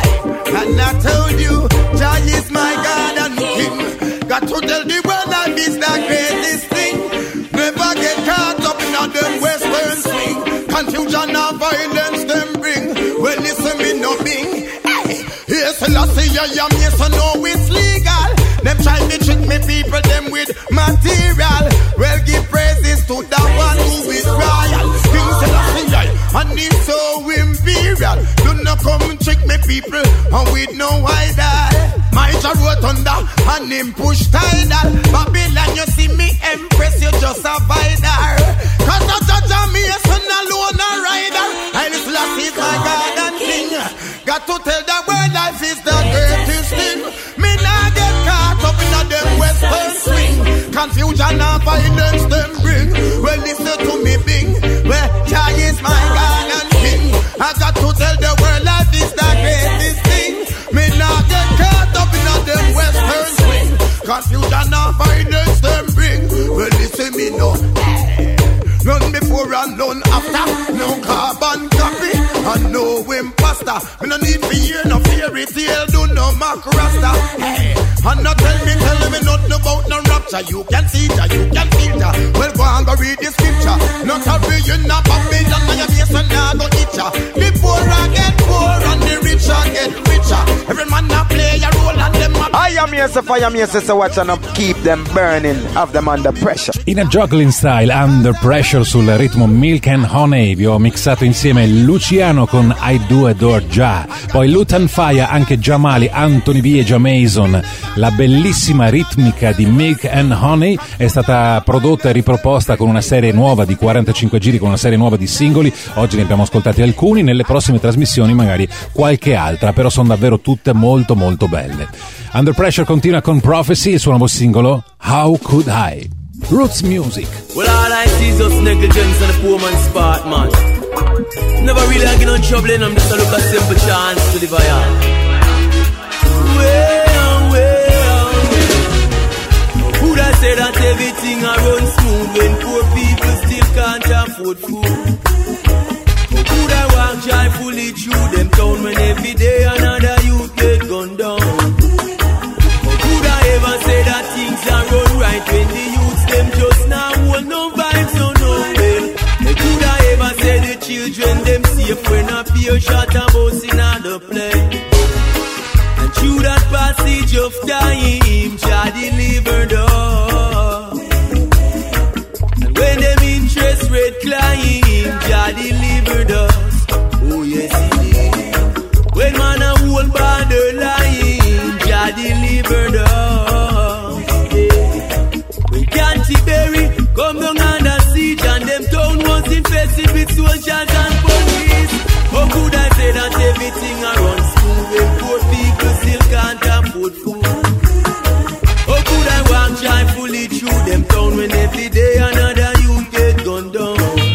And I told you, Jah is my God and King. Got to tell the world life is the greatest thing. Never get caught up in them western swing. Confusion and violence them bring. Well, listen me no bing. Yes, I say I am, yes, I know it's legal. Them try to trick me people, them with material. Well, give praises to the one who is royal. King Selassie, and he's so imperial. Do not come and trick me people, and with no idol. My Jah wrote under, and him push tidal. Babylon, you see me empress, you just a vider. Cause the judge of me, son alone a rider. And it's Selassie, my God and King. Got to tell the world life is the greatest thing. Me nah get caught up in a them western swing. Confusion and violence them bring. Well, listen to me bing. Well, Jah is my God and King. I got to tell the world life is the greatest thing. Me nah get caught up in a them western swing. Confusion and violence them bring. Well, listen me no. None before and none after. No carbon copy and no imposter. rasta. Me no need to hear no fairy tale, do no mock rasta. Hey, and not tell me nothing about no rapture. You can see ya, you can feel ya. Well, go and go read the scripture. Not a billion, not a billion, and your base and now go eat ya. The poor get poor and the richer get richer. Every man a play a role and them a... I am here, so fire me, so watch and keep them burning, have them under pressure. In a juggling style, Under Pressure sul ritmo Milk and Honey, vi ho mixato insieme Luciano con I Do Adore Ja, poi Lutan Fire, anche Jamali, Anthony V e Jamason. La bellissima ritmica di Milk and Honey è stata prodotta e riproposta con una serie nuova di 45 giri, con una serie nuova di singoli. Oggi ne abbiamo ascoltati alcuni, nelle prossime trasmissioni magari qualche altra, però sono davvero tutte molto molto belle. Under Pressure continua con Prophecy, il suo nuovo singolo How Could I? Roots Music. Well, all I see is just negligence and a poor man's part, man. Never really get no trouble in them, just a look a simple chance to live on. Well, who'd I say that everything I run smooth when poor people still can't afford food? Could I walk joyfully through them town when every day another youth get gunned down? Could I ever say that things are run right when the youths them just now hold no vibes, no way? Could I ever say the children them safe when a peer shot and bounce in other play? And through that passage of time, Jah delivered us. And when them interest rate climb, Jah delivered us. Oh yes he did. When man a whole borderline, Jah delivered us. When Canterbury come down under siege and them town was infested with soldiers and police. How could I say that everything around smooth when poor people still can't afford food? How could I walk joyfully through them town when every day another youth get gunned down?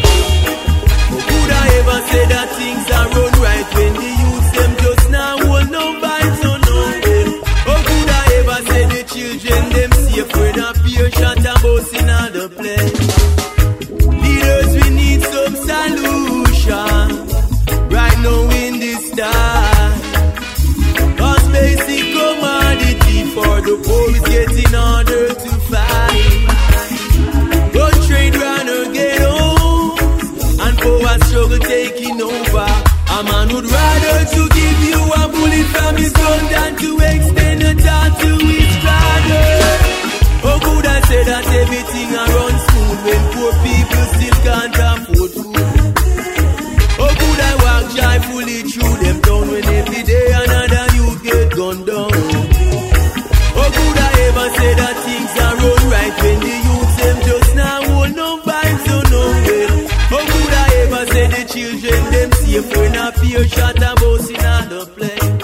How could I ever say that things are run right when the youths them just now hold no vibes, no way? How could I ever say the children them safe when a peer shot and bounce in other place? Leaders, we need some solution right now in this time. Cause basic commodity for the poor is getting harder to find. Gun trade run again home and power struggle taking over. A man would rather to give you a bullet from his gun than to extend a thought to his brother. How could I say that everything runs smooth when poor people still can't afford food? How could I walk joyfully through them town when every day another youth get gunned down? How could I ever say that things are run right when the youths them just now hold no vibes, no way? How could I ever say the children them safe when a peer shot and bounce in other place?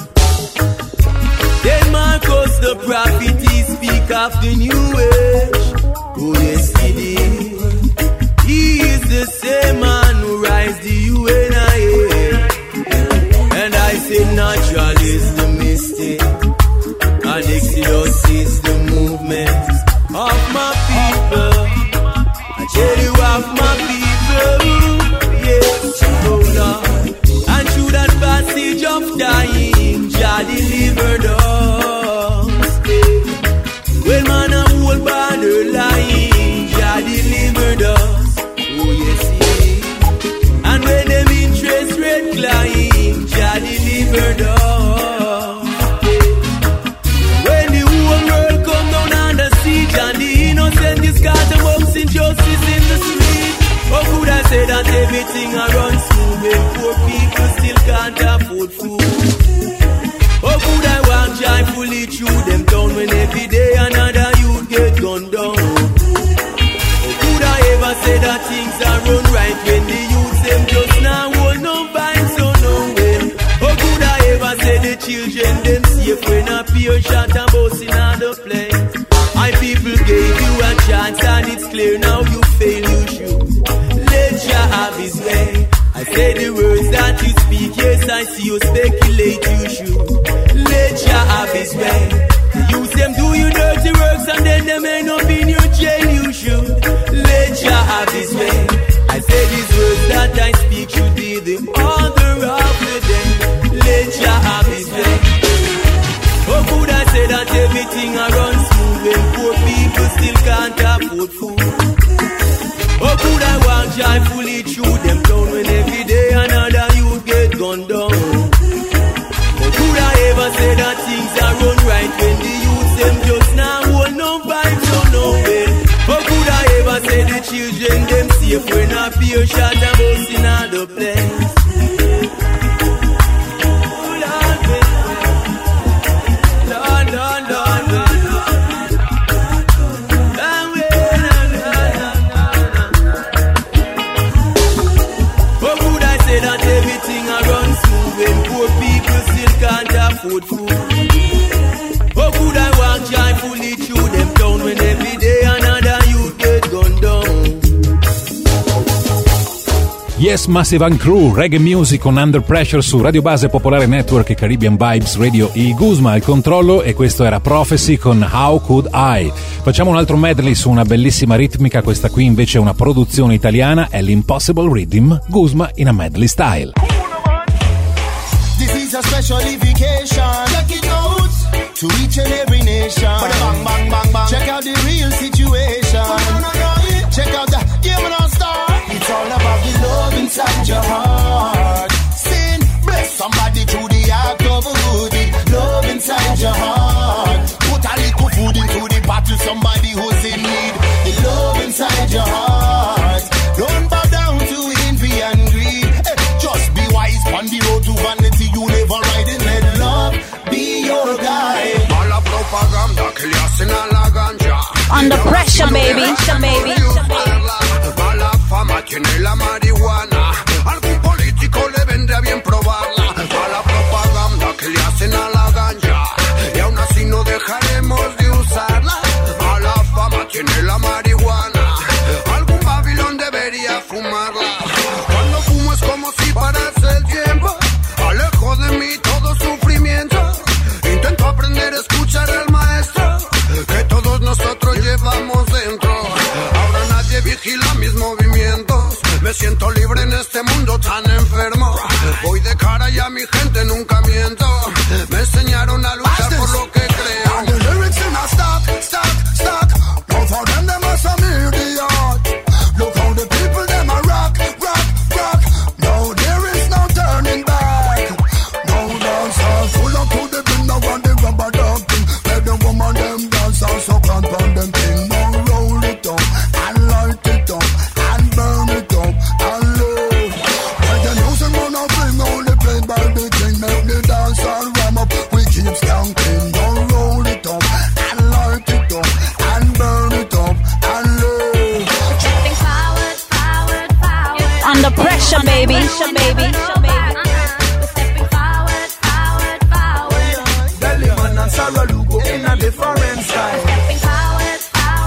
Then Marcus the prophet he speak of the new age. Oh yes he did. He is the same man who rise the UNIA. And I say natural is the mistake, and Exodus is the movement of my people. I tell you of my people, yes, oh Lord. And through that passage of time, Jah delivered us. When man a whole borderline, Jah delivered us. Oh yes he is. And when them interest rate climb, Jah delivered us. When the whole world come down under siege and the innocent is caught amongst injustice in the street. How could I say that everything runs smooth when poor people still can't afford food? How could I walk joyfully through them town when every day another youth get gunned down? How could I ever say that things are run right when the youths them just now hold no vibes, no way? How could I ever say the children them safe when a peer shot and bounce in other place? My people gave you a chance and it's clear now you fail, you should let Jah have his way. I say the words that you speak, yes I see you speculate, you should let Jah have his way. The youth them do you dirty works and then them end up in your jail, you should let Jah have his way. I say these words that I speak should be the order of the day. say that things are run right when the youth them just now hold no vibes or no pain? How could I ever say the children them safe when I fear shot a bus in other place? Food. How could I walk joyfully through them town when every day another youth get gunned down? Yes, Massive and Crew, reggae music con Under Pressure su Radio Base Popolare Network e Caribbean Vibes Radio. I Guzma al controllo e questo era Prophecy con How Could I. Facciamo un altro medley su una bellissima ritmica, questa qui invece è una produzione italiana, è l'Impossible Rhythm, Guzma in a medley style. This is a special vacation. Check it out to each and every nation. Bang, bang, bang, bang. Check out the real situation. Check out the game and star. It's all about the love inside your heart. Sin, bless somebody through the act of a good deed. Love inside your heart. Put a little food into the pot to somebody who's in need. The love inside your heart. Don't bow down to envy and greed. Just be wise on the road to vanity. You never ride in let love be your guide. Mala propaganda que le hacen a la ganja. Under pressure, baby. Mala fama tiene la marihuana. Algún político le vendría bien probarla. Mala propaganda que le hacen a la ganja. Y aún así no dejaremos de usarla. Mala fama tiene la marihuana. Algún Babilón debería fumarla. Cuando fumo es como si parase el tiempo. Alejo de mí todo sufrimiento. Intento aprender a escuchar al maestro que todos nosotros llevamos dentro. Ahora nadie vigila mis movimientos. Me siento libre en este mundo tan enfermo. Voy de cara y a mi gente nunca miento. Me enseñaron a luchar por lo que creo. And the lyrics in a stock. Now for them must have made the art. Look how the people them a rock. Now there is no turning back. No dance all full up to the bin. Now on the rubber dog thing. Let the woman them dance all so can't burn them thing. Now roll it up and light it up and burn it up and low. When the music man a bring only played by the king. Make the dance all warm up. We keep skanking. Now roll it up and light it up and burn it up and low. Stepping forward. Under pressure, baby. We're stepping forward. Deli man and Sarah Lugo in a different style. Stepping forward.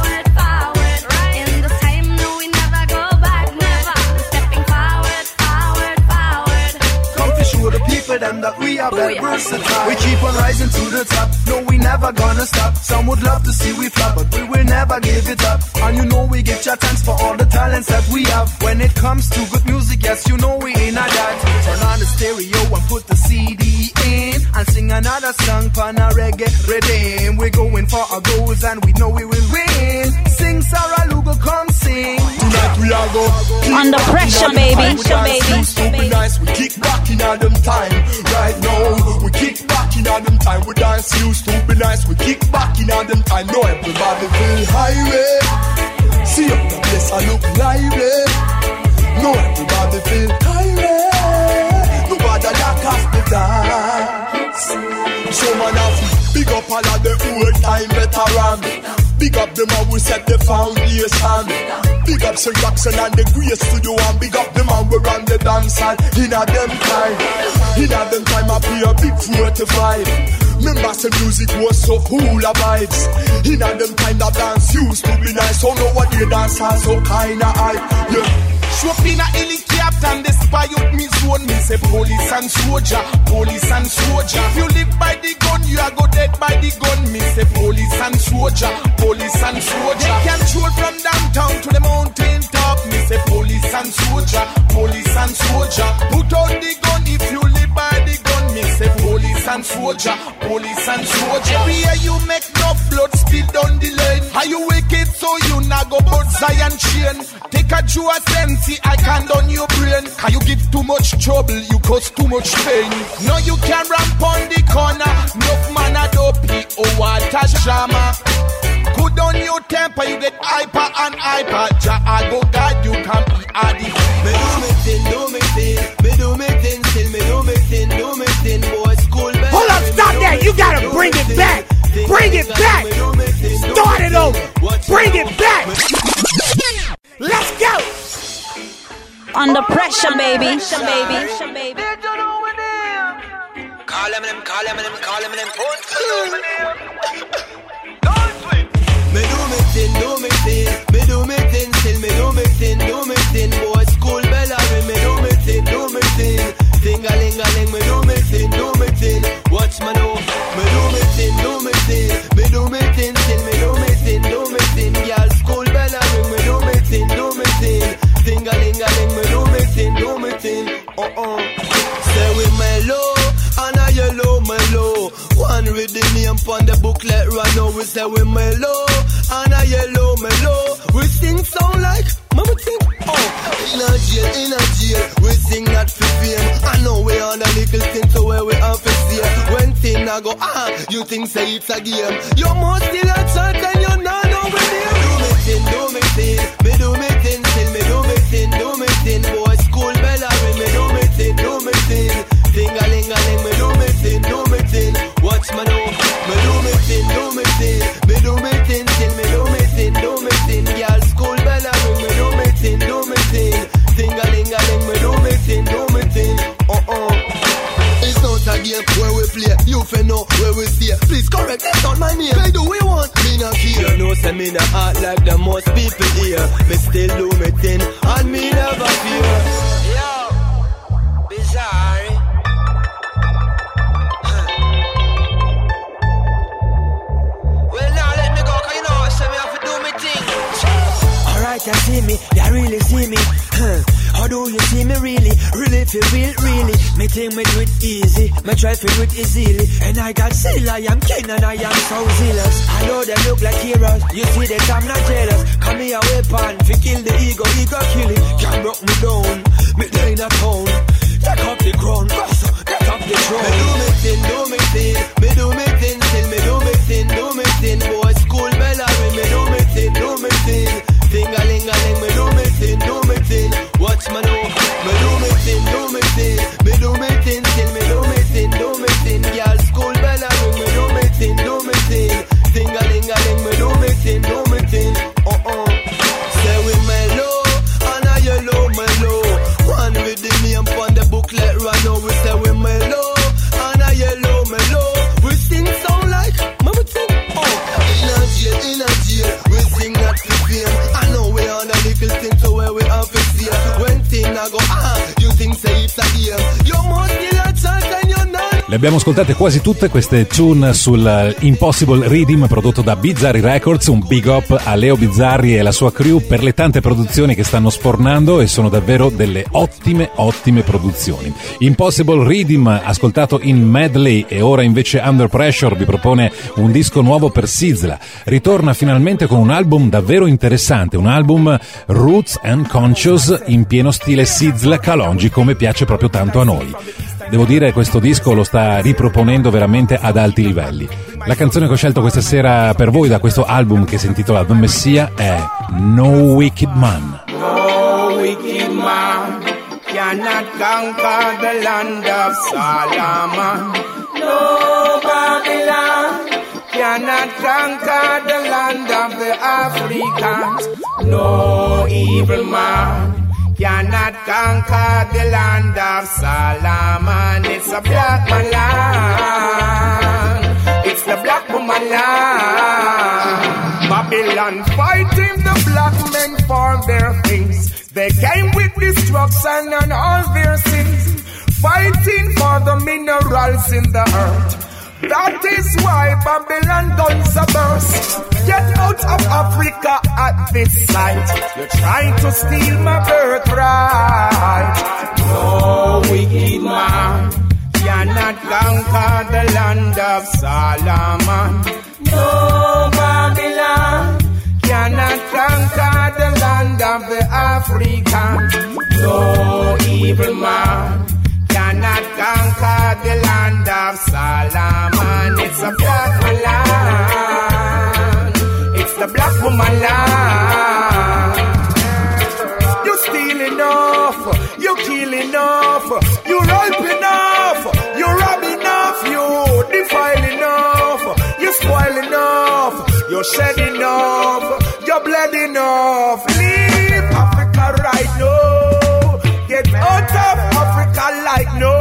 In the time, no, we never go back, never. Stepping forward. Come to show the people them that we are very versatile. We keep on rising to the top. No, we never gonna stop. Some would love to see we flop, but we will never give it up. And you know we give your thanks for all the talents that we have. When it comes to good music, yes, you know we ain't a that. Turn on the stereo and put the CD in and sing another song pan a reggae rhythm. We're going for our goals and we know we will win. Sing Sarah Lugo, come sing. Tonight we are go Under pressure, baby. Used to be nice, we kick back in on them time. Right now, we kick back in on them time. We dance used to be nice, we kick back in on them time. Know everybody feel highway. See up the place, I look lively. Know everybody feel highway. Nobody lock off the dance. So man, I big up all of the old time veteran. Big up them and we set the foundation. Big up Sir Jackson and the Grace Studio. And big up them and we run the dance hall. In a them time I play a big 45. Remember some music was so full of vibes. In a them time the dance used to be nice. So now what they dance are so kinda high. Yeah. Show up in a helicopter and the spy up me zone. Me say police and soldier. If you live by the gun, you are go dead by the gun. Me say police and soldier. They control from downtown to the mountain top. Me say police and soldier. Put out the gun if you live by the gun. Me say police and soldier. Every year you make enough blood spill down the lane. Are you wicked so you not go but Zion chain? Take a Jew a sense, I can down your brain. Can you give too much trouble, you cause too much pain. No you can ramp on the corner. Enough man a dopey, oh what a drama. Good on your temper, you get hyper and hyper. Jah I go guide you, can be addy. Me do me thing, do me thing. Me do me thing, still me do me thing, do me thing. Boy, school bell. Hold up, stop that. You gotta bring it back. Bring it back. Start it over. Bring it back. Let's go. Under pressure, baby. Call him, call him, Me do me thing, do me thing. Me do me thing, still me do me thing, do me thing. Boy, school bell ring, me do me thing, do me thing. Ting-a-ling-a-ling, me do me thing, do me thing. Watch me know. Me do me thing, do me thing. Me do me thing, still me do me thing, do me thing. Girl, school bell ring, me do me thing, do me thing. Ting-a-ling-a-ling, me do me thing, do me thing. Say we mellow, and a yellow mellow. One with the name on the booklet right now. We say we mellow, and a yellow mellow. We sing sound like mama think. In a jail, we sing not for fame. I know we on a little thing, so where we have to see. When thing I go, you think say it's a game. You must still a church and you not know we name. Do me thing, me do me thing, still me do me thing. Boy, school bell ring, me do me thing, Ting-a-ling-a-ling, me do me thing. Watch me know, me do me thing, me do me thing, still me do me thing. Girl, school bell ring, me do me thing. Ting-a-ling-a-ling, me do me thing. It's not a game where we play. You fin know where we stay. Please correct, that's not my name. They do we want me not here. You know, say me not act like the most people here. Me still do me thing, and me never fear. Yo, bizarre. Well, now let me go, cause you know, say me have to do me thing. Alright, you see me, you really see me. How do you see me really? Really feel real, really. Me think me do it easy, me try to do it easily. And I got still, I am king and I am so zealous. I know they look like heroes, you see that I'm not jealous. Come here, weapon, fi kill the ego kill it. Can't broke me down, me day in a town. Take up the crown, take up the throne. Me do me thing, me do me thing, still me do me thing. Boy, school bell ring, me do me thing. Ting-a-ling-a-ling, me do me thing. Watch me know, me do me thing, me do me thing, still me do me thing. Girl, school bell ring, me do me thing. Ting-a-ling-a-ling, me do me thing. Say we mellow, and a yellow mellow. One with the name on the booklet right now. We say we mellow, and a yellow mellow. We sing sound like mama think. In a jail, we sing not to fame. I know we on a little thing, so where we have to see. When thing I go, you think say it's a game. You must still a chance and you're not. Le abbiamo ascoltate quasi tutte queste tune sul Impossible Rhythm prodotto da Bizzarri Records. Un big up a Leo Bizzarri e la sua crew per le tante produzioni che stanno sfornando, e sono davvero delle ottime produzioni. Impossible Rhythm ascoltato in medley, e ora invece Under Pressure vi propone un disco nuovo per Sizzla. Ritorna finalmente con un album davvero interessante, un album Roots and Conscious in pieno stile Sizzla Kalonji, come piace proprio tanto a noi. Devo dire, questo disco lo sta riproponendo veramente ad alti livelli. La canzone che ho scelto questa sera per voi da questo album, che si intitola The Messiah, è No Wicked Man. No wicked man cannot conquer the land of Solomon. No Babylon cannot conquer the land of the Africans. No evil man cannot conquer the land of Solomon. It's a black man land. It's the black woman land. Babylon fighting the black men for their things. They came with destruction and all their sins, fighting for the minerals in the earth. That is why Babylon guns are burst. Get out of Africa at this sight. You're trying to steal my birthright. No wicked man cannot conquer the land of Solomon. No Babylon cannot conquer the land of the Africans. No evil man cannot conquer the land of Solomon. It's a black man land. It's the black woman land. You steal enough, you kill enough, you rape enough, you rob enough, you defile enough, you spoil enough, you shed enough, you bled enough. Leave Africa right now. Get out of Africa like no.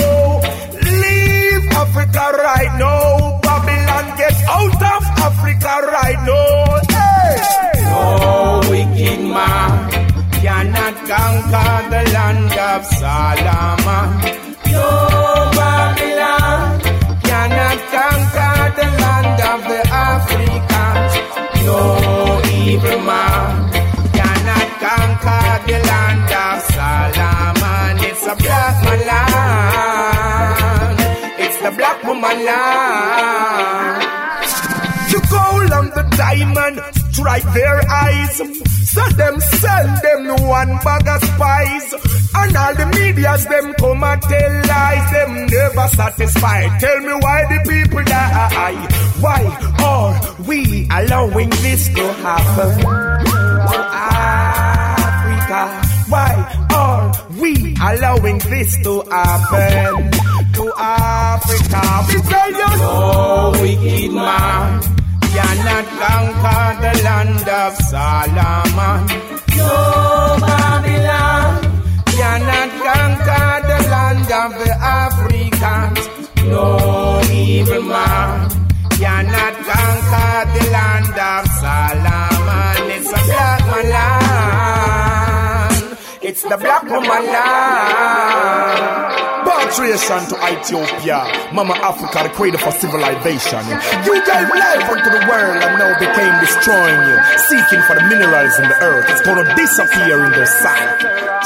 Leave Africa right now. Babylon, get out of Africa right now. Hey! No wicked man cannot conquer the land of Solomon. No Babylon cannot conquer the land of the Africans. No evil man cannot conquer the land of Solomon. It's a black man land. It's the black woman land. You call on the diamond, strike their eyes. So them send them one bag of spies. And all the medias them come and tell lies. Them never satisfied. Tell me why the people die. Why are we allowing this to happen to Africa? Why are we allowing this to happen to Africa? We tell you, no wicked man cannot conquer the land of Solomon. No Babylon cannot conquer the land of the Africans. No evil man cannot conquer the land of Solomon. It's a black man land. It's the black woman land. Repatriation to Ethiopia. Mama Africa, the cradle for civilization. You gave life unto the world and now became destroying you. Seeking for the minerals in the earth. It's gonna disappear in their sight.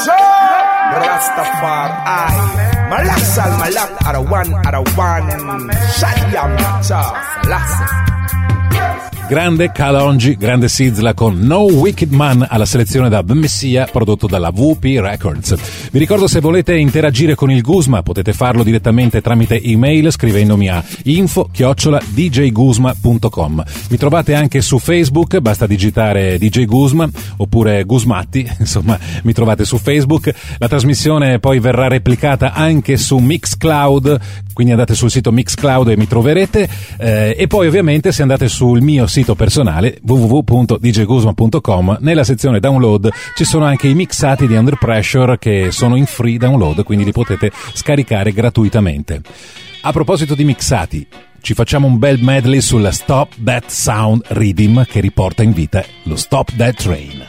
Rastafari. Malak Sal Malak are one. Shadiam Selassie. Grande Kalonji, grande Sizzla con No Wicked Man alla selezione da The Messiah, prodotto dalla WP Records. Vi ricordo, se volete interagire con il Guzma potete farlo direttamente tramite email scrivendomi a info@djguzma.com. Mi trovate anche su Facebook, basta digitare DJ Guzma oppure Guzmatti, insomma mi trovate su Facebook. La trasmissione poi verrà replicata anche su Mixcloud, quindi andate sul sito Mixcloud e mi troverete, e poi ovviamente se andate sul mio sito personale www.djguzma.com, nella sezione download ci sono anche i mixati di Under Pressure che sono in free download, quindi li potete scaricare gratuitamente. A proposito di mixati, ci facciamo un bel medley sulla Stop That Sound Rhythm che riporta in vita lo Stop That Train.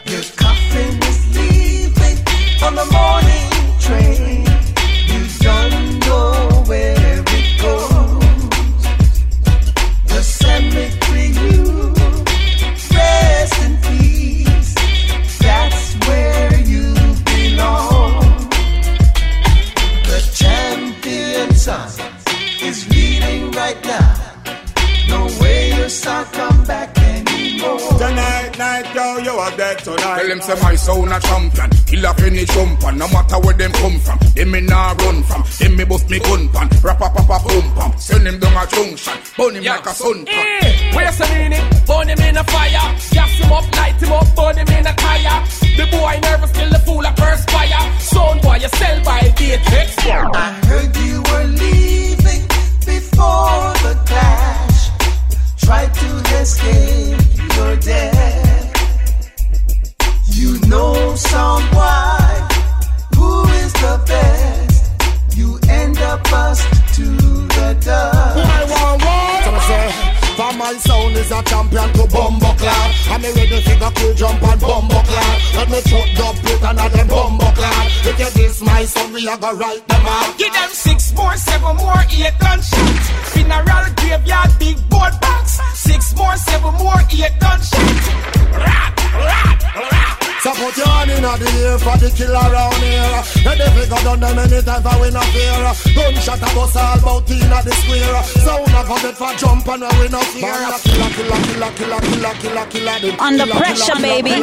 On the morning train, you don't know where it goes. The cemetery, you rest in peace. That's where you belong. The champion sun is leading right now. No way your son come back anymore. Tonight, yo, you are dead tonight. Tell them say my sound a champion. Kill up any jumper, no matter where them come from. Them me nah run from. Them me bust me gun pan. Boom pam. Send him down a junction. Burn him like a sun pan. Where's the meaning? Burn him in a fire. Gas him up, light him up, burn him in a tire. The boy nervous till the fool a perspire. Son boy, you sell by Datrix. I heard you were leaving before the clash. Try to escape your death. You know someone who is the best. You end up bust to the dust. For my sound is a champion to bumbo clad. I'm a ready figure to jump and bumbo clad. Let me chuck the plate and them bumbo clad. If you diss my son, we are gonna write them out. Give them 6 more, 7 more, 8 gunshots. Funeral graveyard, big board box. 6 more, 7 more, 8 gunshots. Rat. So put your hand in a of the year for the killer around here. The devil got done them anytime for we not fear. Gunshot a bus all about in at the square. Sound a go get for jump and we no fear. Killer. Under pressure, baby.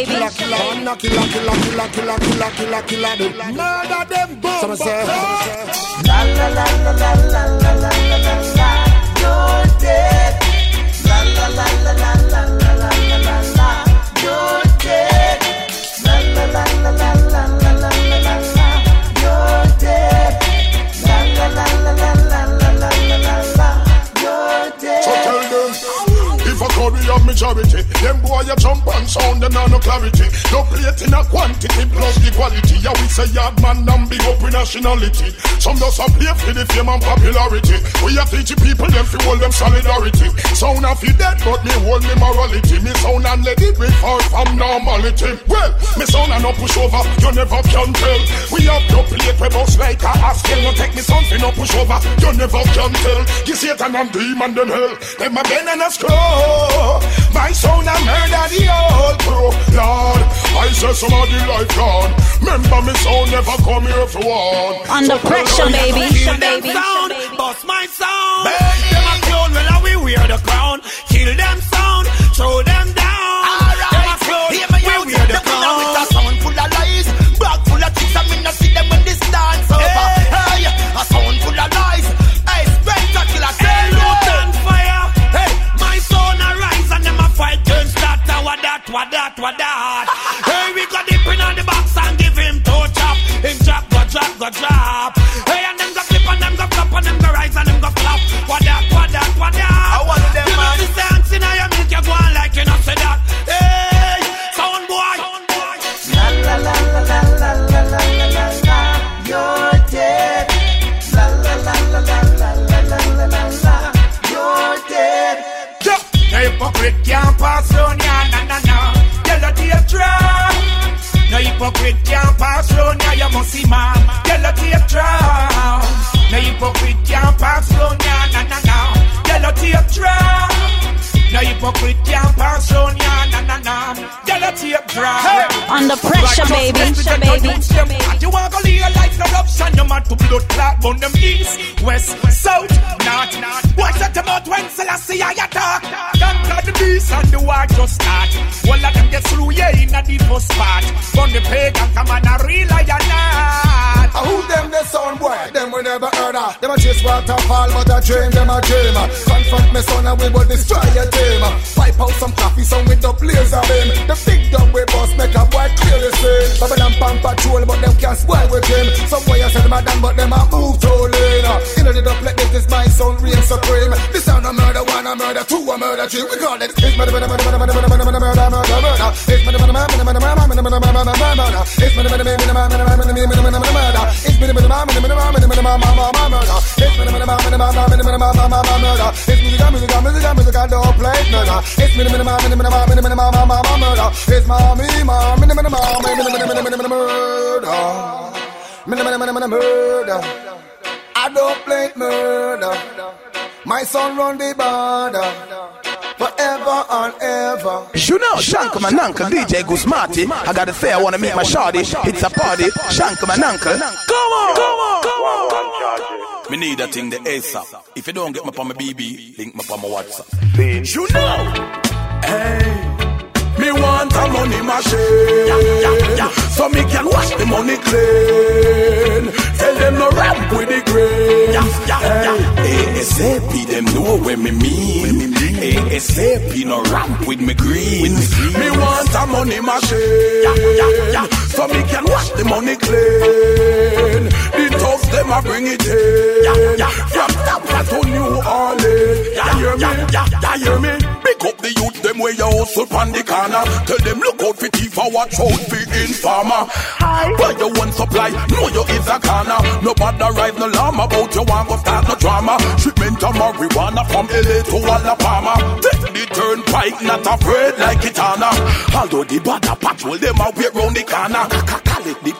Murder them boom. Some say la la la la la la la la la la. You're dead. La la la la la la la la la la. You're dead. La la la la la la la la la la. You're dead. La la la la la la la la la la. You're dead. So tell them, if I curry of majority, them boy you jump and sound them no clarity. No plate in a quantity plus the quality. Yeah, we say yard man and big up with nationality. Some just a play for the fame and popularity. We are teaching people them fi hold them solidarity. Sound a fi dead but me hold me morality. Me sound and let it be far from normality. Well, me sound and no push over, you never can tell. We have no plate we bust like a askel. No take me sound fi no push over, you never can tell. Give Satan and demon them hell. Them a bend and a scroll. My sound a murder the old crew. Lord, I say somebody life gone. Remember me sound never come here for one. Under pressure, baby. Kill them sound, bust my sound. Bend them a clown, well we wear the crown. Kill them sound, throw them down. Them a clown, we wear the crown. With a sound full of lies, bag full of tricks. I mean I see them when this dance over. Hey, a sound full of lies. Hey, spectacular, tell on fire. Hey, my sound arise and them a fight turn start. What that? Hey, we got the pin on the box and give him toe chop. Him drop, go drop. Hey, and them go flip and them go flop and them go rise and them go flop. What that? I want them, man. You know the dance in your milk, you go on like you not say that. Hey, sound boy. La la la la la la la la la la. You're dead. La la la la la la la la la la la. You're dead. No hypocrite can't pass on ya, na. Yellow tape drop. No hypocrite can't pass on ya, you must see man. Yellow tape drop. No hypocrite can't pass on ya, na. Yellow tape drop. No hypocrite can't pass on ya, na. Yellow tape drop. Under pressure, baby. You want to live a life no corruption, no man to blood clot. Burn them east, west, south, north. Watch out about when Selassie I attack. Don't cut the beast and the war just start. All of them get through, yeah, in a deep part. Burn the pagan, come on, a real lion. Who them the sound boy? Them we never heard of. Them a chase waterfall, but a dream them a dream. Confront me son and we will destroy your team. Pipe out some coffee, some with the blazer beam. The big dog we boss make a boy clear the scene. Babylon Pump patrol, but them can't spoil with him. Some boy I said them a done, but them a move too late. You know the double like this my sound reign supreme. This sound a murder, one a murder, two a murder, three. We call it. It's murder. It's I don't play murder. My son run the border. Forever and ever. You know, Shankum and Uncle DJ Guzmati. I gotta say, I wanna meet my shawty. It's a party. Shankum and Uncle. Come on. Me need a thing the ASAP. If you don't get me on my BB, link me on my WhatsApp. You know. Hey. Me want a money machine, so me can wash the money clean. Tell them no ramp with the grain. ASAP them know what me mean. ASAP no ramp with me green. Me want a money machine, so me can wash the money clean. The thugs them a bring it in. From Tampa to New Orleans. You hear me? Pick up the youth them where you hustle on the corner. Tell them look out for thief or watch out for informer. Where you want supply, know you is a corner. Nobody rise no alarm about you want to start no drama. Shipment of marijuana from LA to Alabama. Take the turnpike, not afraid like Kitana. Although the border patrol them out here round the corner. Collect the packet from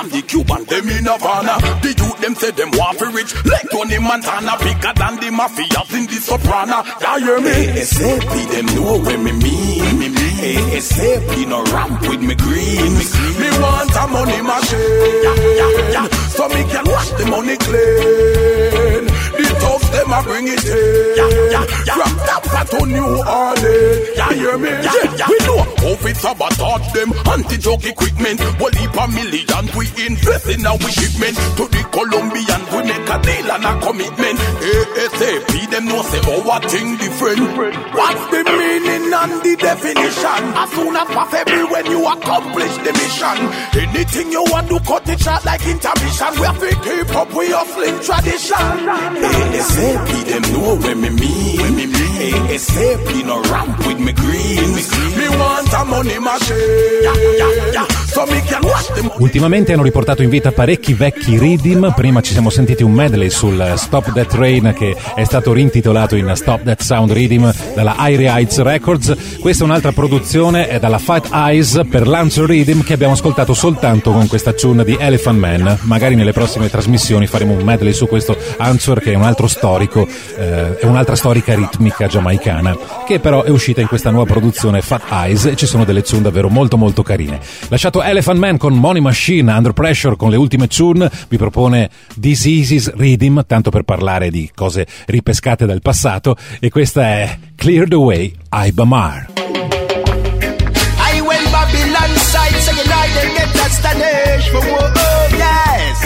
from the Cuban, them in Havana. The youth them say them want for rich, like Tony Montana, bigger than the mafias in the Soprano. Ya hear me? ASAP, them know what me mean. ASAP, no ramp with me green. Me want a money machine, so me can wash the money clean. The thugs them a bring it in, from Tampa to New Orleans. Ya hear me? We know how it sabotage them anti-drug equipment. Well, heap a million we invest in our shipment to the Colombians. We make a deal and a commitment. ASAP, them know say our thing different. What's the meaning and the definition? As soon as possible when you accomplish the mission. Anything you want to cut it short like intermission. We have to keep up with your sling tradition. ASAP, them know what me mean. ASAP, no ramp with me green. Me want a money machine, so me can wash them. Ultimamente hanno riportato in vita parecchi vecchi rhythm. Prima ci siamo sentiti un medley sul Stop That Train, che è stato rintitolato in Stop That Sound Rhythm dalla Airy Heights Records. Questa è un'altra produzione, è dalla Fat Eyes per Lancer Rhythm, che abbiamo ascoltato soltanto con questa tune di Elephant Man. Magari nelle prossime trasmissioni faremo un medley su questo Answer, che è un altro storico, è un'altra storica ritmica giamaicana, che però è uscita in questa nuova produzione Fat Eyes, e ci sono delle tune davvero molto molto carine. Lasciato Elephant Man con Money Machine, Under Pressure con le ultime tune vi propone This Is Rhythm, tanto per parlare di cose ripescate dal passato, e questa è Clear the Way, Ibamar. I went Babylon side, so you know they get astonished for what, oh yes.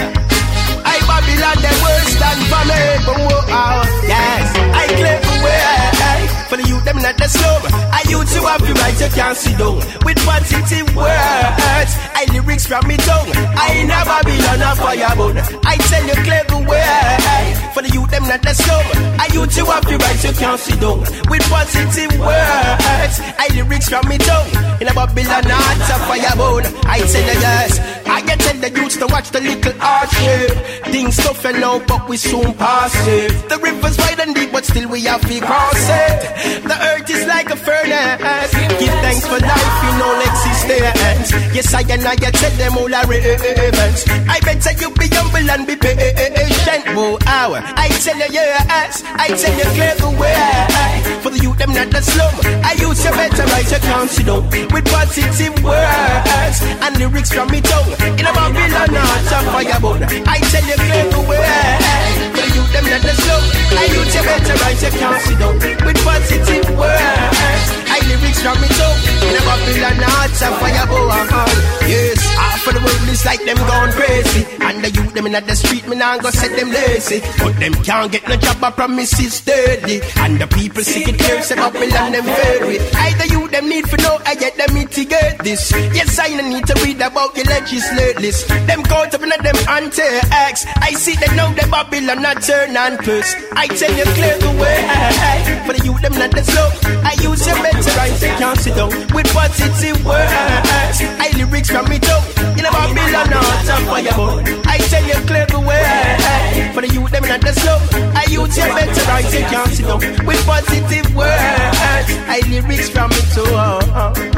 I Babylon, the worst than for me, for what, oh yes. I clear the way, for the youth, them not the slow. I used to have the right, you can't sit down with positive words. I lyrics from me tongue. I never been on a firebone. I tell you clear the way, for the youth, them not the slow. I used to have the right, you can't sit down with positive words. I lyrics from me tongue. In a Babylon, not a firebone. I tell you yes, I get tell the youths to watch the little hardship. Things tough and now, but we soon pass it. The river's wide and deep, but still we have to cross it. The earth is like a furnace. Give thanks for life in all existence. Yes, I and I tell them all our ravens. I better you be humble and be patient. Whoa, hour. I tell you yes, I tell you clear the way. For the youth, them not the slum. I use your better right, you can't sit down with positive words and lyrics from me tongue. In a Babylon, not a firebone. I tell you clear the way. For the youth, them not the slum. I use your better right, you can't sit down with positive words. I lyrics from me tongue. In a Babylon, not a firebone. Yes, half of the world is like them gone crazy, and the youth them in the street, me nah go set them lazy. But them can't get no job, I promise it's steady. And the people sick it clear, say Babylon them vary. Either you them need for know, I get them mitigate this. Yes, I need to read about the legislators. Them caught up in them anti-acts. I see them now the Babylon not turn and curse. I tell you clear the way, for the youth them not the slow. I use your better right, they can't sit down with positive words. I lyrics from me tongue. In a Babylon not a firebone. I tell you clear the way, for the youth them not the slow. I use your better right, they can't sit down with positive words. I lyrics from me tongue.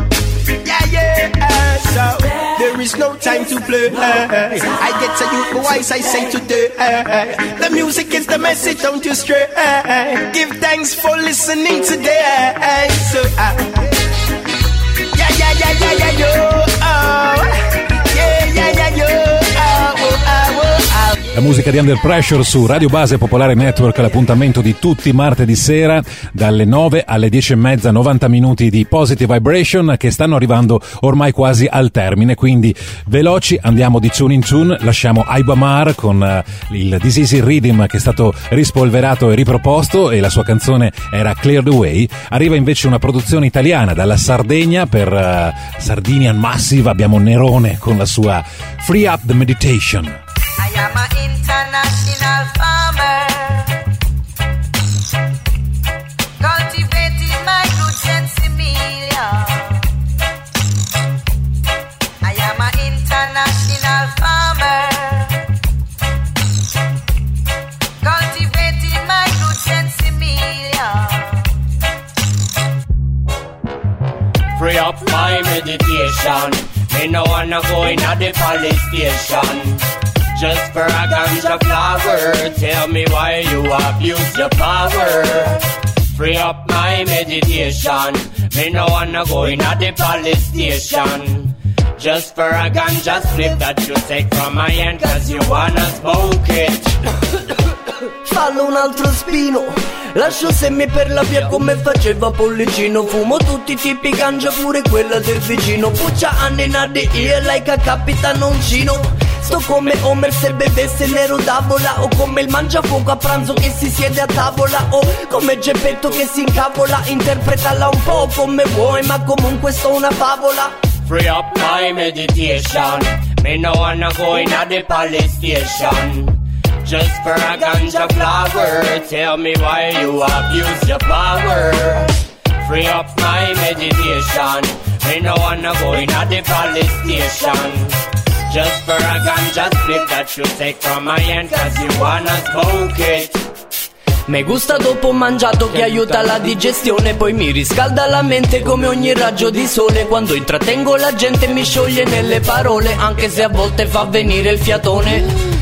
Yeah, so there is no time to play. I get to you, the wise I say today. The music is the message, don't you stray. Give thanks for listening today. So, La musica di Under Pressure su Radio Base Popolare Network, l'appuntamento di tutti i martedì sera dalle 9 alle 10:30, 90 minuti di Positive Vibration che stanno arrivando ormai quasi al termine, quindi veloci, andiamo di tune in tune. Lasciamo Ibamar con il This Is Rhythm che è stato rispolverato e riproposto, e la sua canzone era Clear the Way. Arriva invece una produzione italiana dalla Sardegna, per Sardinian Massive abbiamo Nerone con la sua Free Up the Meditation. I am an international farmer, cultivating my good gentleman. I am an international farmer, cultivating my good gentleman. Free up my meditation. Me no wanna go in a the police station just for a ganja flower. Tell me why you abuse your power. Free up my meditation. Me no wanna go in a the police station just for a ganja slip that you take from my hand, cause you wanna smoke it. Fallo un altro spino, lascio semi per la via come faceva Pollicino. Fumo tutti i tipi ganja, pure quella del vicino. Puccia anni in the ear like a capitanoncino. Sto come Homer se bevesse nero d'avola, o come il mangiafuoco a pranzo che si siede a tavola, o come Geppetto che si incavola. Interpretala un po' come vuoi, ma comunque sto una favola. Free up my meditation. Me no wanna go in a the police station just for a ganja flower. Tell me why you abuse your power. Free up my meditation. Me no wanna go in a the police station just for a ganja split that you take from my hand, cause you wanna smoke it. Me gusta dopo mangiato che aiuta la digestione, poi mi riscalda la mente come ogni raggio di sole. Quando intrattengo la gente mi scioglie nelle parole, anche se a volte fa venire il fiatone.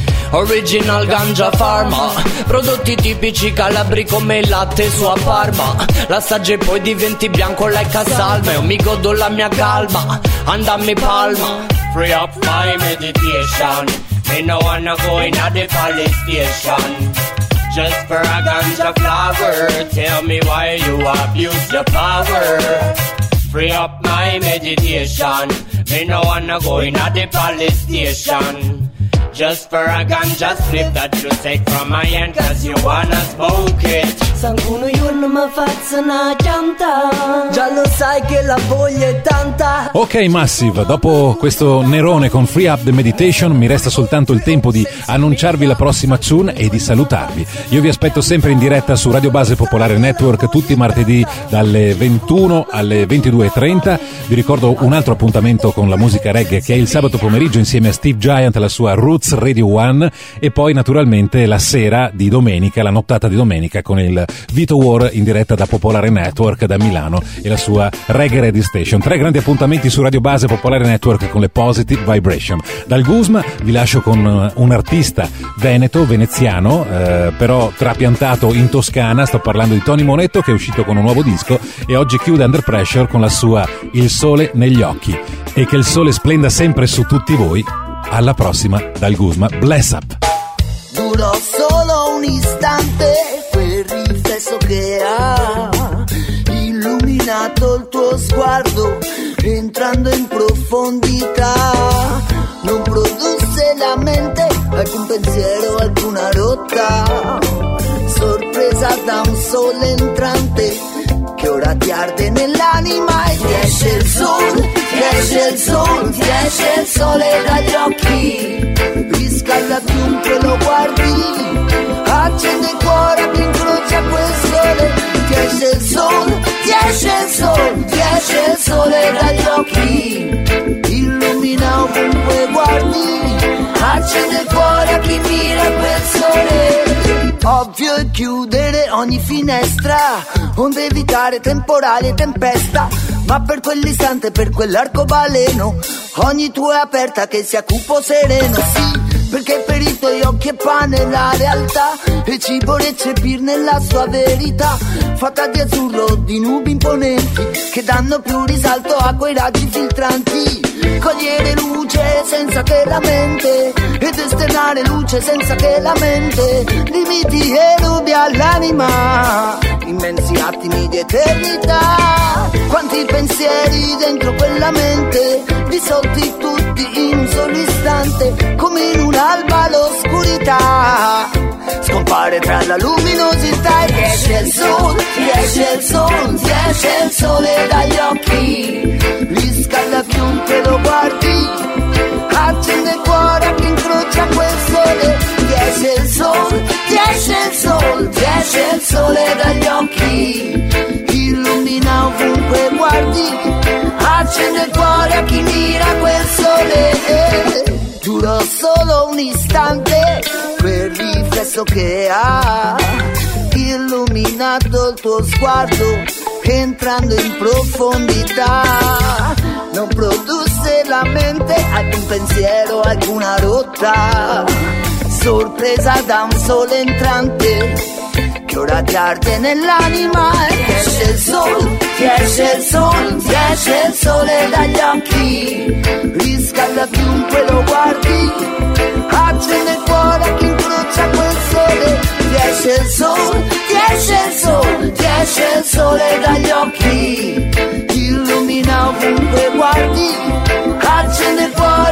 Original Ganja Pharma, prodotti tipici calabri come il latte su a Parma. L'assaggi e poi diventi bianco like a salma, e mi godo la mia calma, andammi palma. Free up my meditation. Me no wanna go in a the police station just for a ganja flower. Tell me why you abuse your power. Free up my meditation. Me no wanna go in a the police station just for a ganja slip that you take from my hand, cause you wanna smoke it. Sancuno io non mi faccio una pianta, già lo sai che la voglia è tanta. Ok Massive, dopo questo nerone con Free Up the Meditation mi resta soltanto il tempo di annunciarvi la prossima tune e di salutarvi. Io vi aspetto sempre in diretta su Radio Base Popolare Network tutti i martedì dalle 21 alle 22.30. Vi ricordo un altro appuntamento con la musica reggae che è il sabato pomeriggio insieme a Steve Giant alla sua Roots Radio One, e poi naturalmente la sera di domenica, la nottata di domenica con il Vito War in diretta da Popolare Network da Milano e la sua Reggae Radio Station. 3 grandi appuntamenti su Radio Base Popolare Network con le Positive Vibration. Dal Guzma vi lascio con un artista veneziano, però trapiantato in Toscana. Sto parlando di Tony Monetto, che è uscito con un nuovo disco e oggi chiude Under Pressure con la sua Il sole negli occhi. E che il sole splenda sempre su tutti voi. Alla prossima dal Guzma, bless up. Durò solo un istante quel riflesso che ha illuminato il tuo sguardo, entrando in profondità. Non produsse la mente alcun pensiero, alcuna rotta, sorpresa da un sole entrante che ora ti arde nell'anima. E ti esce il sole, ti esce il sole, ti esce il sole dagli occhi, riscalda chiunque lo guardi, accende il cuore che incrocia quel sole. Ti esce il sole, ti esce il sole, ti esce il sole dagli occhi, illumina ovunque guardi, accende il cuore a chi mira quel sole. Ovvio è chiudere ogni finestra, onde evitare temporali e tempesta, ma per quell'istante, per quell'arcobaleno, ogni tua è aperta che sia cupo sereno. Sì, perché per i tuoi occhi è pane la realtà, e cibo recepir nella sua verità, fatta di azzurro, di nubi imponenti che danno più risalto a quei raggi filtranti. Cogliere luce senza che la mente, ed esternare luce senza che la mente, limiti e nubi all'anima, immensi attimi di eternità. Quanti pensieri dentro quella mente, dissolti tutti in un solo istante, come in un'alba l'oscurità scompare tra la luminosità. E ti esce il sole, ti esce il sole, ti esce il sole dagli occhi, riscalda chiunque lo guardi, accende il cuore a chi incrocia quel sole. Ti esce il sole, ti esce il sole, ti esce il sole dagli occhi, illumina ovunque guardi, accende il cuore a chi mira quel sole. Durò solo un istante quel riflesso che ha illuminato il tuo sguardo, entrando in profondità. Non produsse nella mente alcun pensiero, alcuna rotta, sorpresa da un sole entrante che ora ti arde nell'anima. Ti esce il sole, ti esce il sole, ti esce il sole dagli occhi, riscalda chiunque lo guardi, accende il cuore a chi incrocia quel sole. Ti esce il sole, ti esce il sole, ti esce il sole dagli occhi, illumina ovunque guardi, accende il cuore